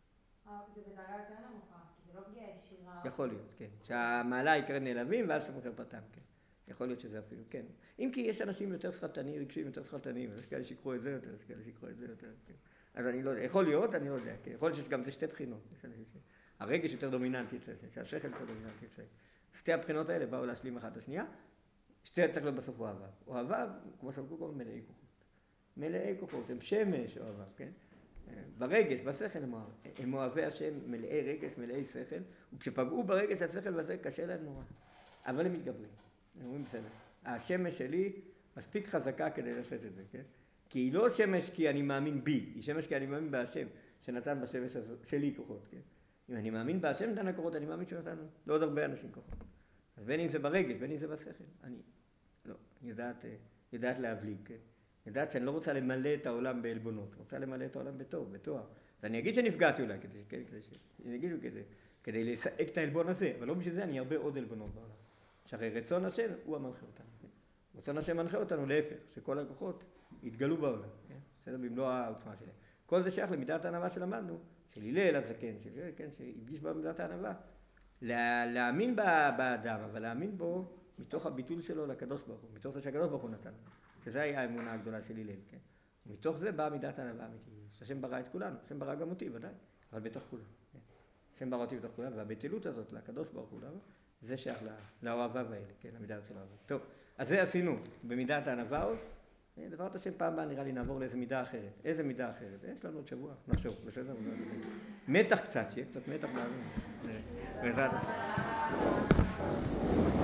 זה בדרגה יותר נמוכה, כי זה לא פגיעה ישירה. יכול להיות, כן. שהמעלה יקרה נעלבים ואז שומעים חרפתם, כן. יכול להיות שזה אפילו, כן. אם כי יש אנשים יותר שפתנים, רגשיים יותר שפתנים, יש כאלה שיקחו את זה יותר, יש כאלה שיקחו את זה יותר, כן. אז אני לא יודע, יכול להיות, אני לא יודע, כן. יכול להיות שיש גם שתי בחינות. הרגש יותר דומיננטי אצלנו, שהשכל יותר דומיננטי אצלנו. שתי הבחינות האלה באו להשלים אחת השנייה, שתי צריך להיות בסוף אוהביו. אוהביו, כמו שאמרו קוראים, מלאי כוחות. מלאי כוחות, הם שמש אוהביו, כן? ברגש, בשכל הם אוהב. הם אוהבי השם, מלאי רגש, מלאי שכל, וכשפגעו ברגש השכל וזה קשה להם נורא. אבל הם מתגברים. הם אומרים בסדר. השמש שלי מספיק חזקה כדי לעשות את זה, כן? כי היא לא שמש כי אני מאמין בי, היא שמש כי אני מאמין בהשם, שנתן בשמש שלי כוחות, כן? אם אני מאמין בהשם נתן הכוחות, אני מאמין שנתן לעוד הרבה אנשים כוחות. אז בין אם זה ברגש, בין אם זה בשכל, אני לא, אני יודעת, יודעת להבליג, כן? יודעת שאני לא רוצה למלא את העולם בעלבונות, רוצה למלא את העולם בטוב, בתואר. אז אני אגיד שנפגעתי אולי, כדי, כן, כדי ש... אני אגיד כדי, כדי לסעק את העלבון הזה, אבל לא בשביל זה אני הרבה עוד עלבונות בעולם. שהרי רצון השם הוא המנחה אותנו, כן? רצון השם מנחה אותנו להפך, שכל הכוחות יתגלו בעולם, כן? בסדר, במלוא העוצמה שלהם. כל זה שייך למידת הענווה שלמדנו, של הלל הזקן, של, כן, שהדגיש בה מידת הענווה. לה, להאמין באדם, אבל להאמין בו מתוך הביטול שלו לקדוש ברוך הוא, מתוך זה שהקדוש ברוך הוא נתן. שזה היה האמונה הגדולה של הלל, כן? ומתוך זה באה מידת הענווה האמיתית. השם ברא את כולנו, השם ברא גם אותי, ודאי, אבל בתוך כולם. כן? השם ברא אותי בתוך כולם, והבטלות הזאת לקדוש ברוך הוא, זה שייך לאוהביו האלה, כן? למידה של האוהביו. טוב, אז זה עשינו במידת הענווה עוד. בעזרת השם פעם הבאה נראה לי נעבור לאיזה מידה אחרת. איזה מידה אחרת? יש לנו עוד שבוע, נחשוב, בסדר? מתח קצת, שיהיה קצת מתח להבין. בעזרת השם.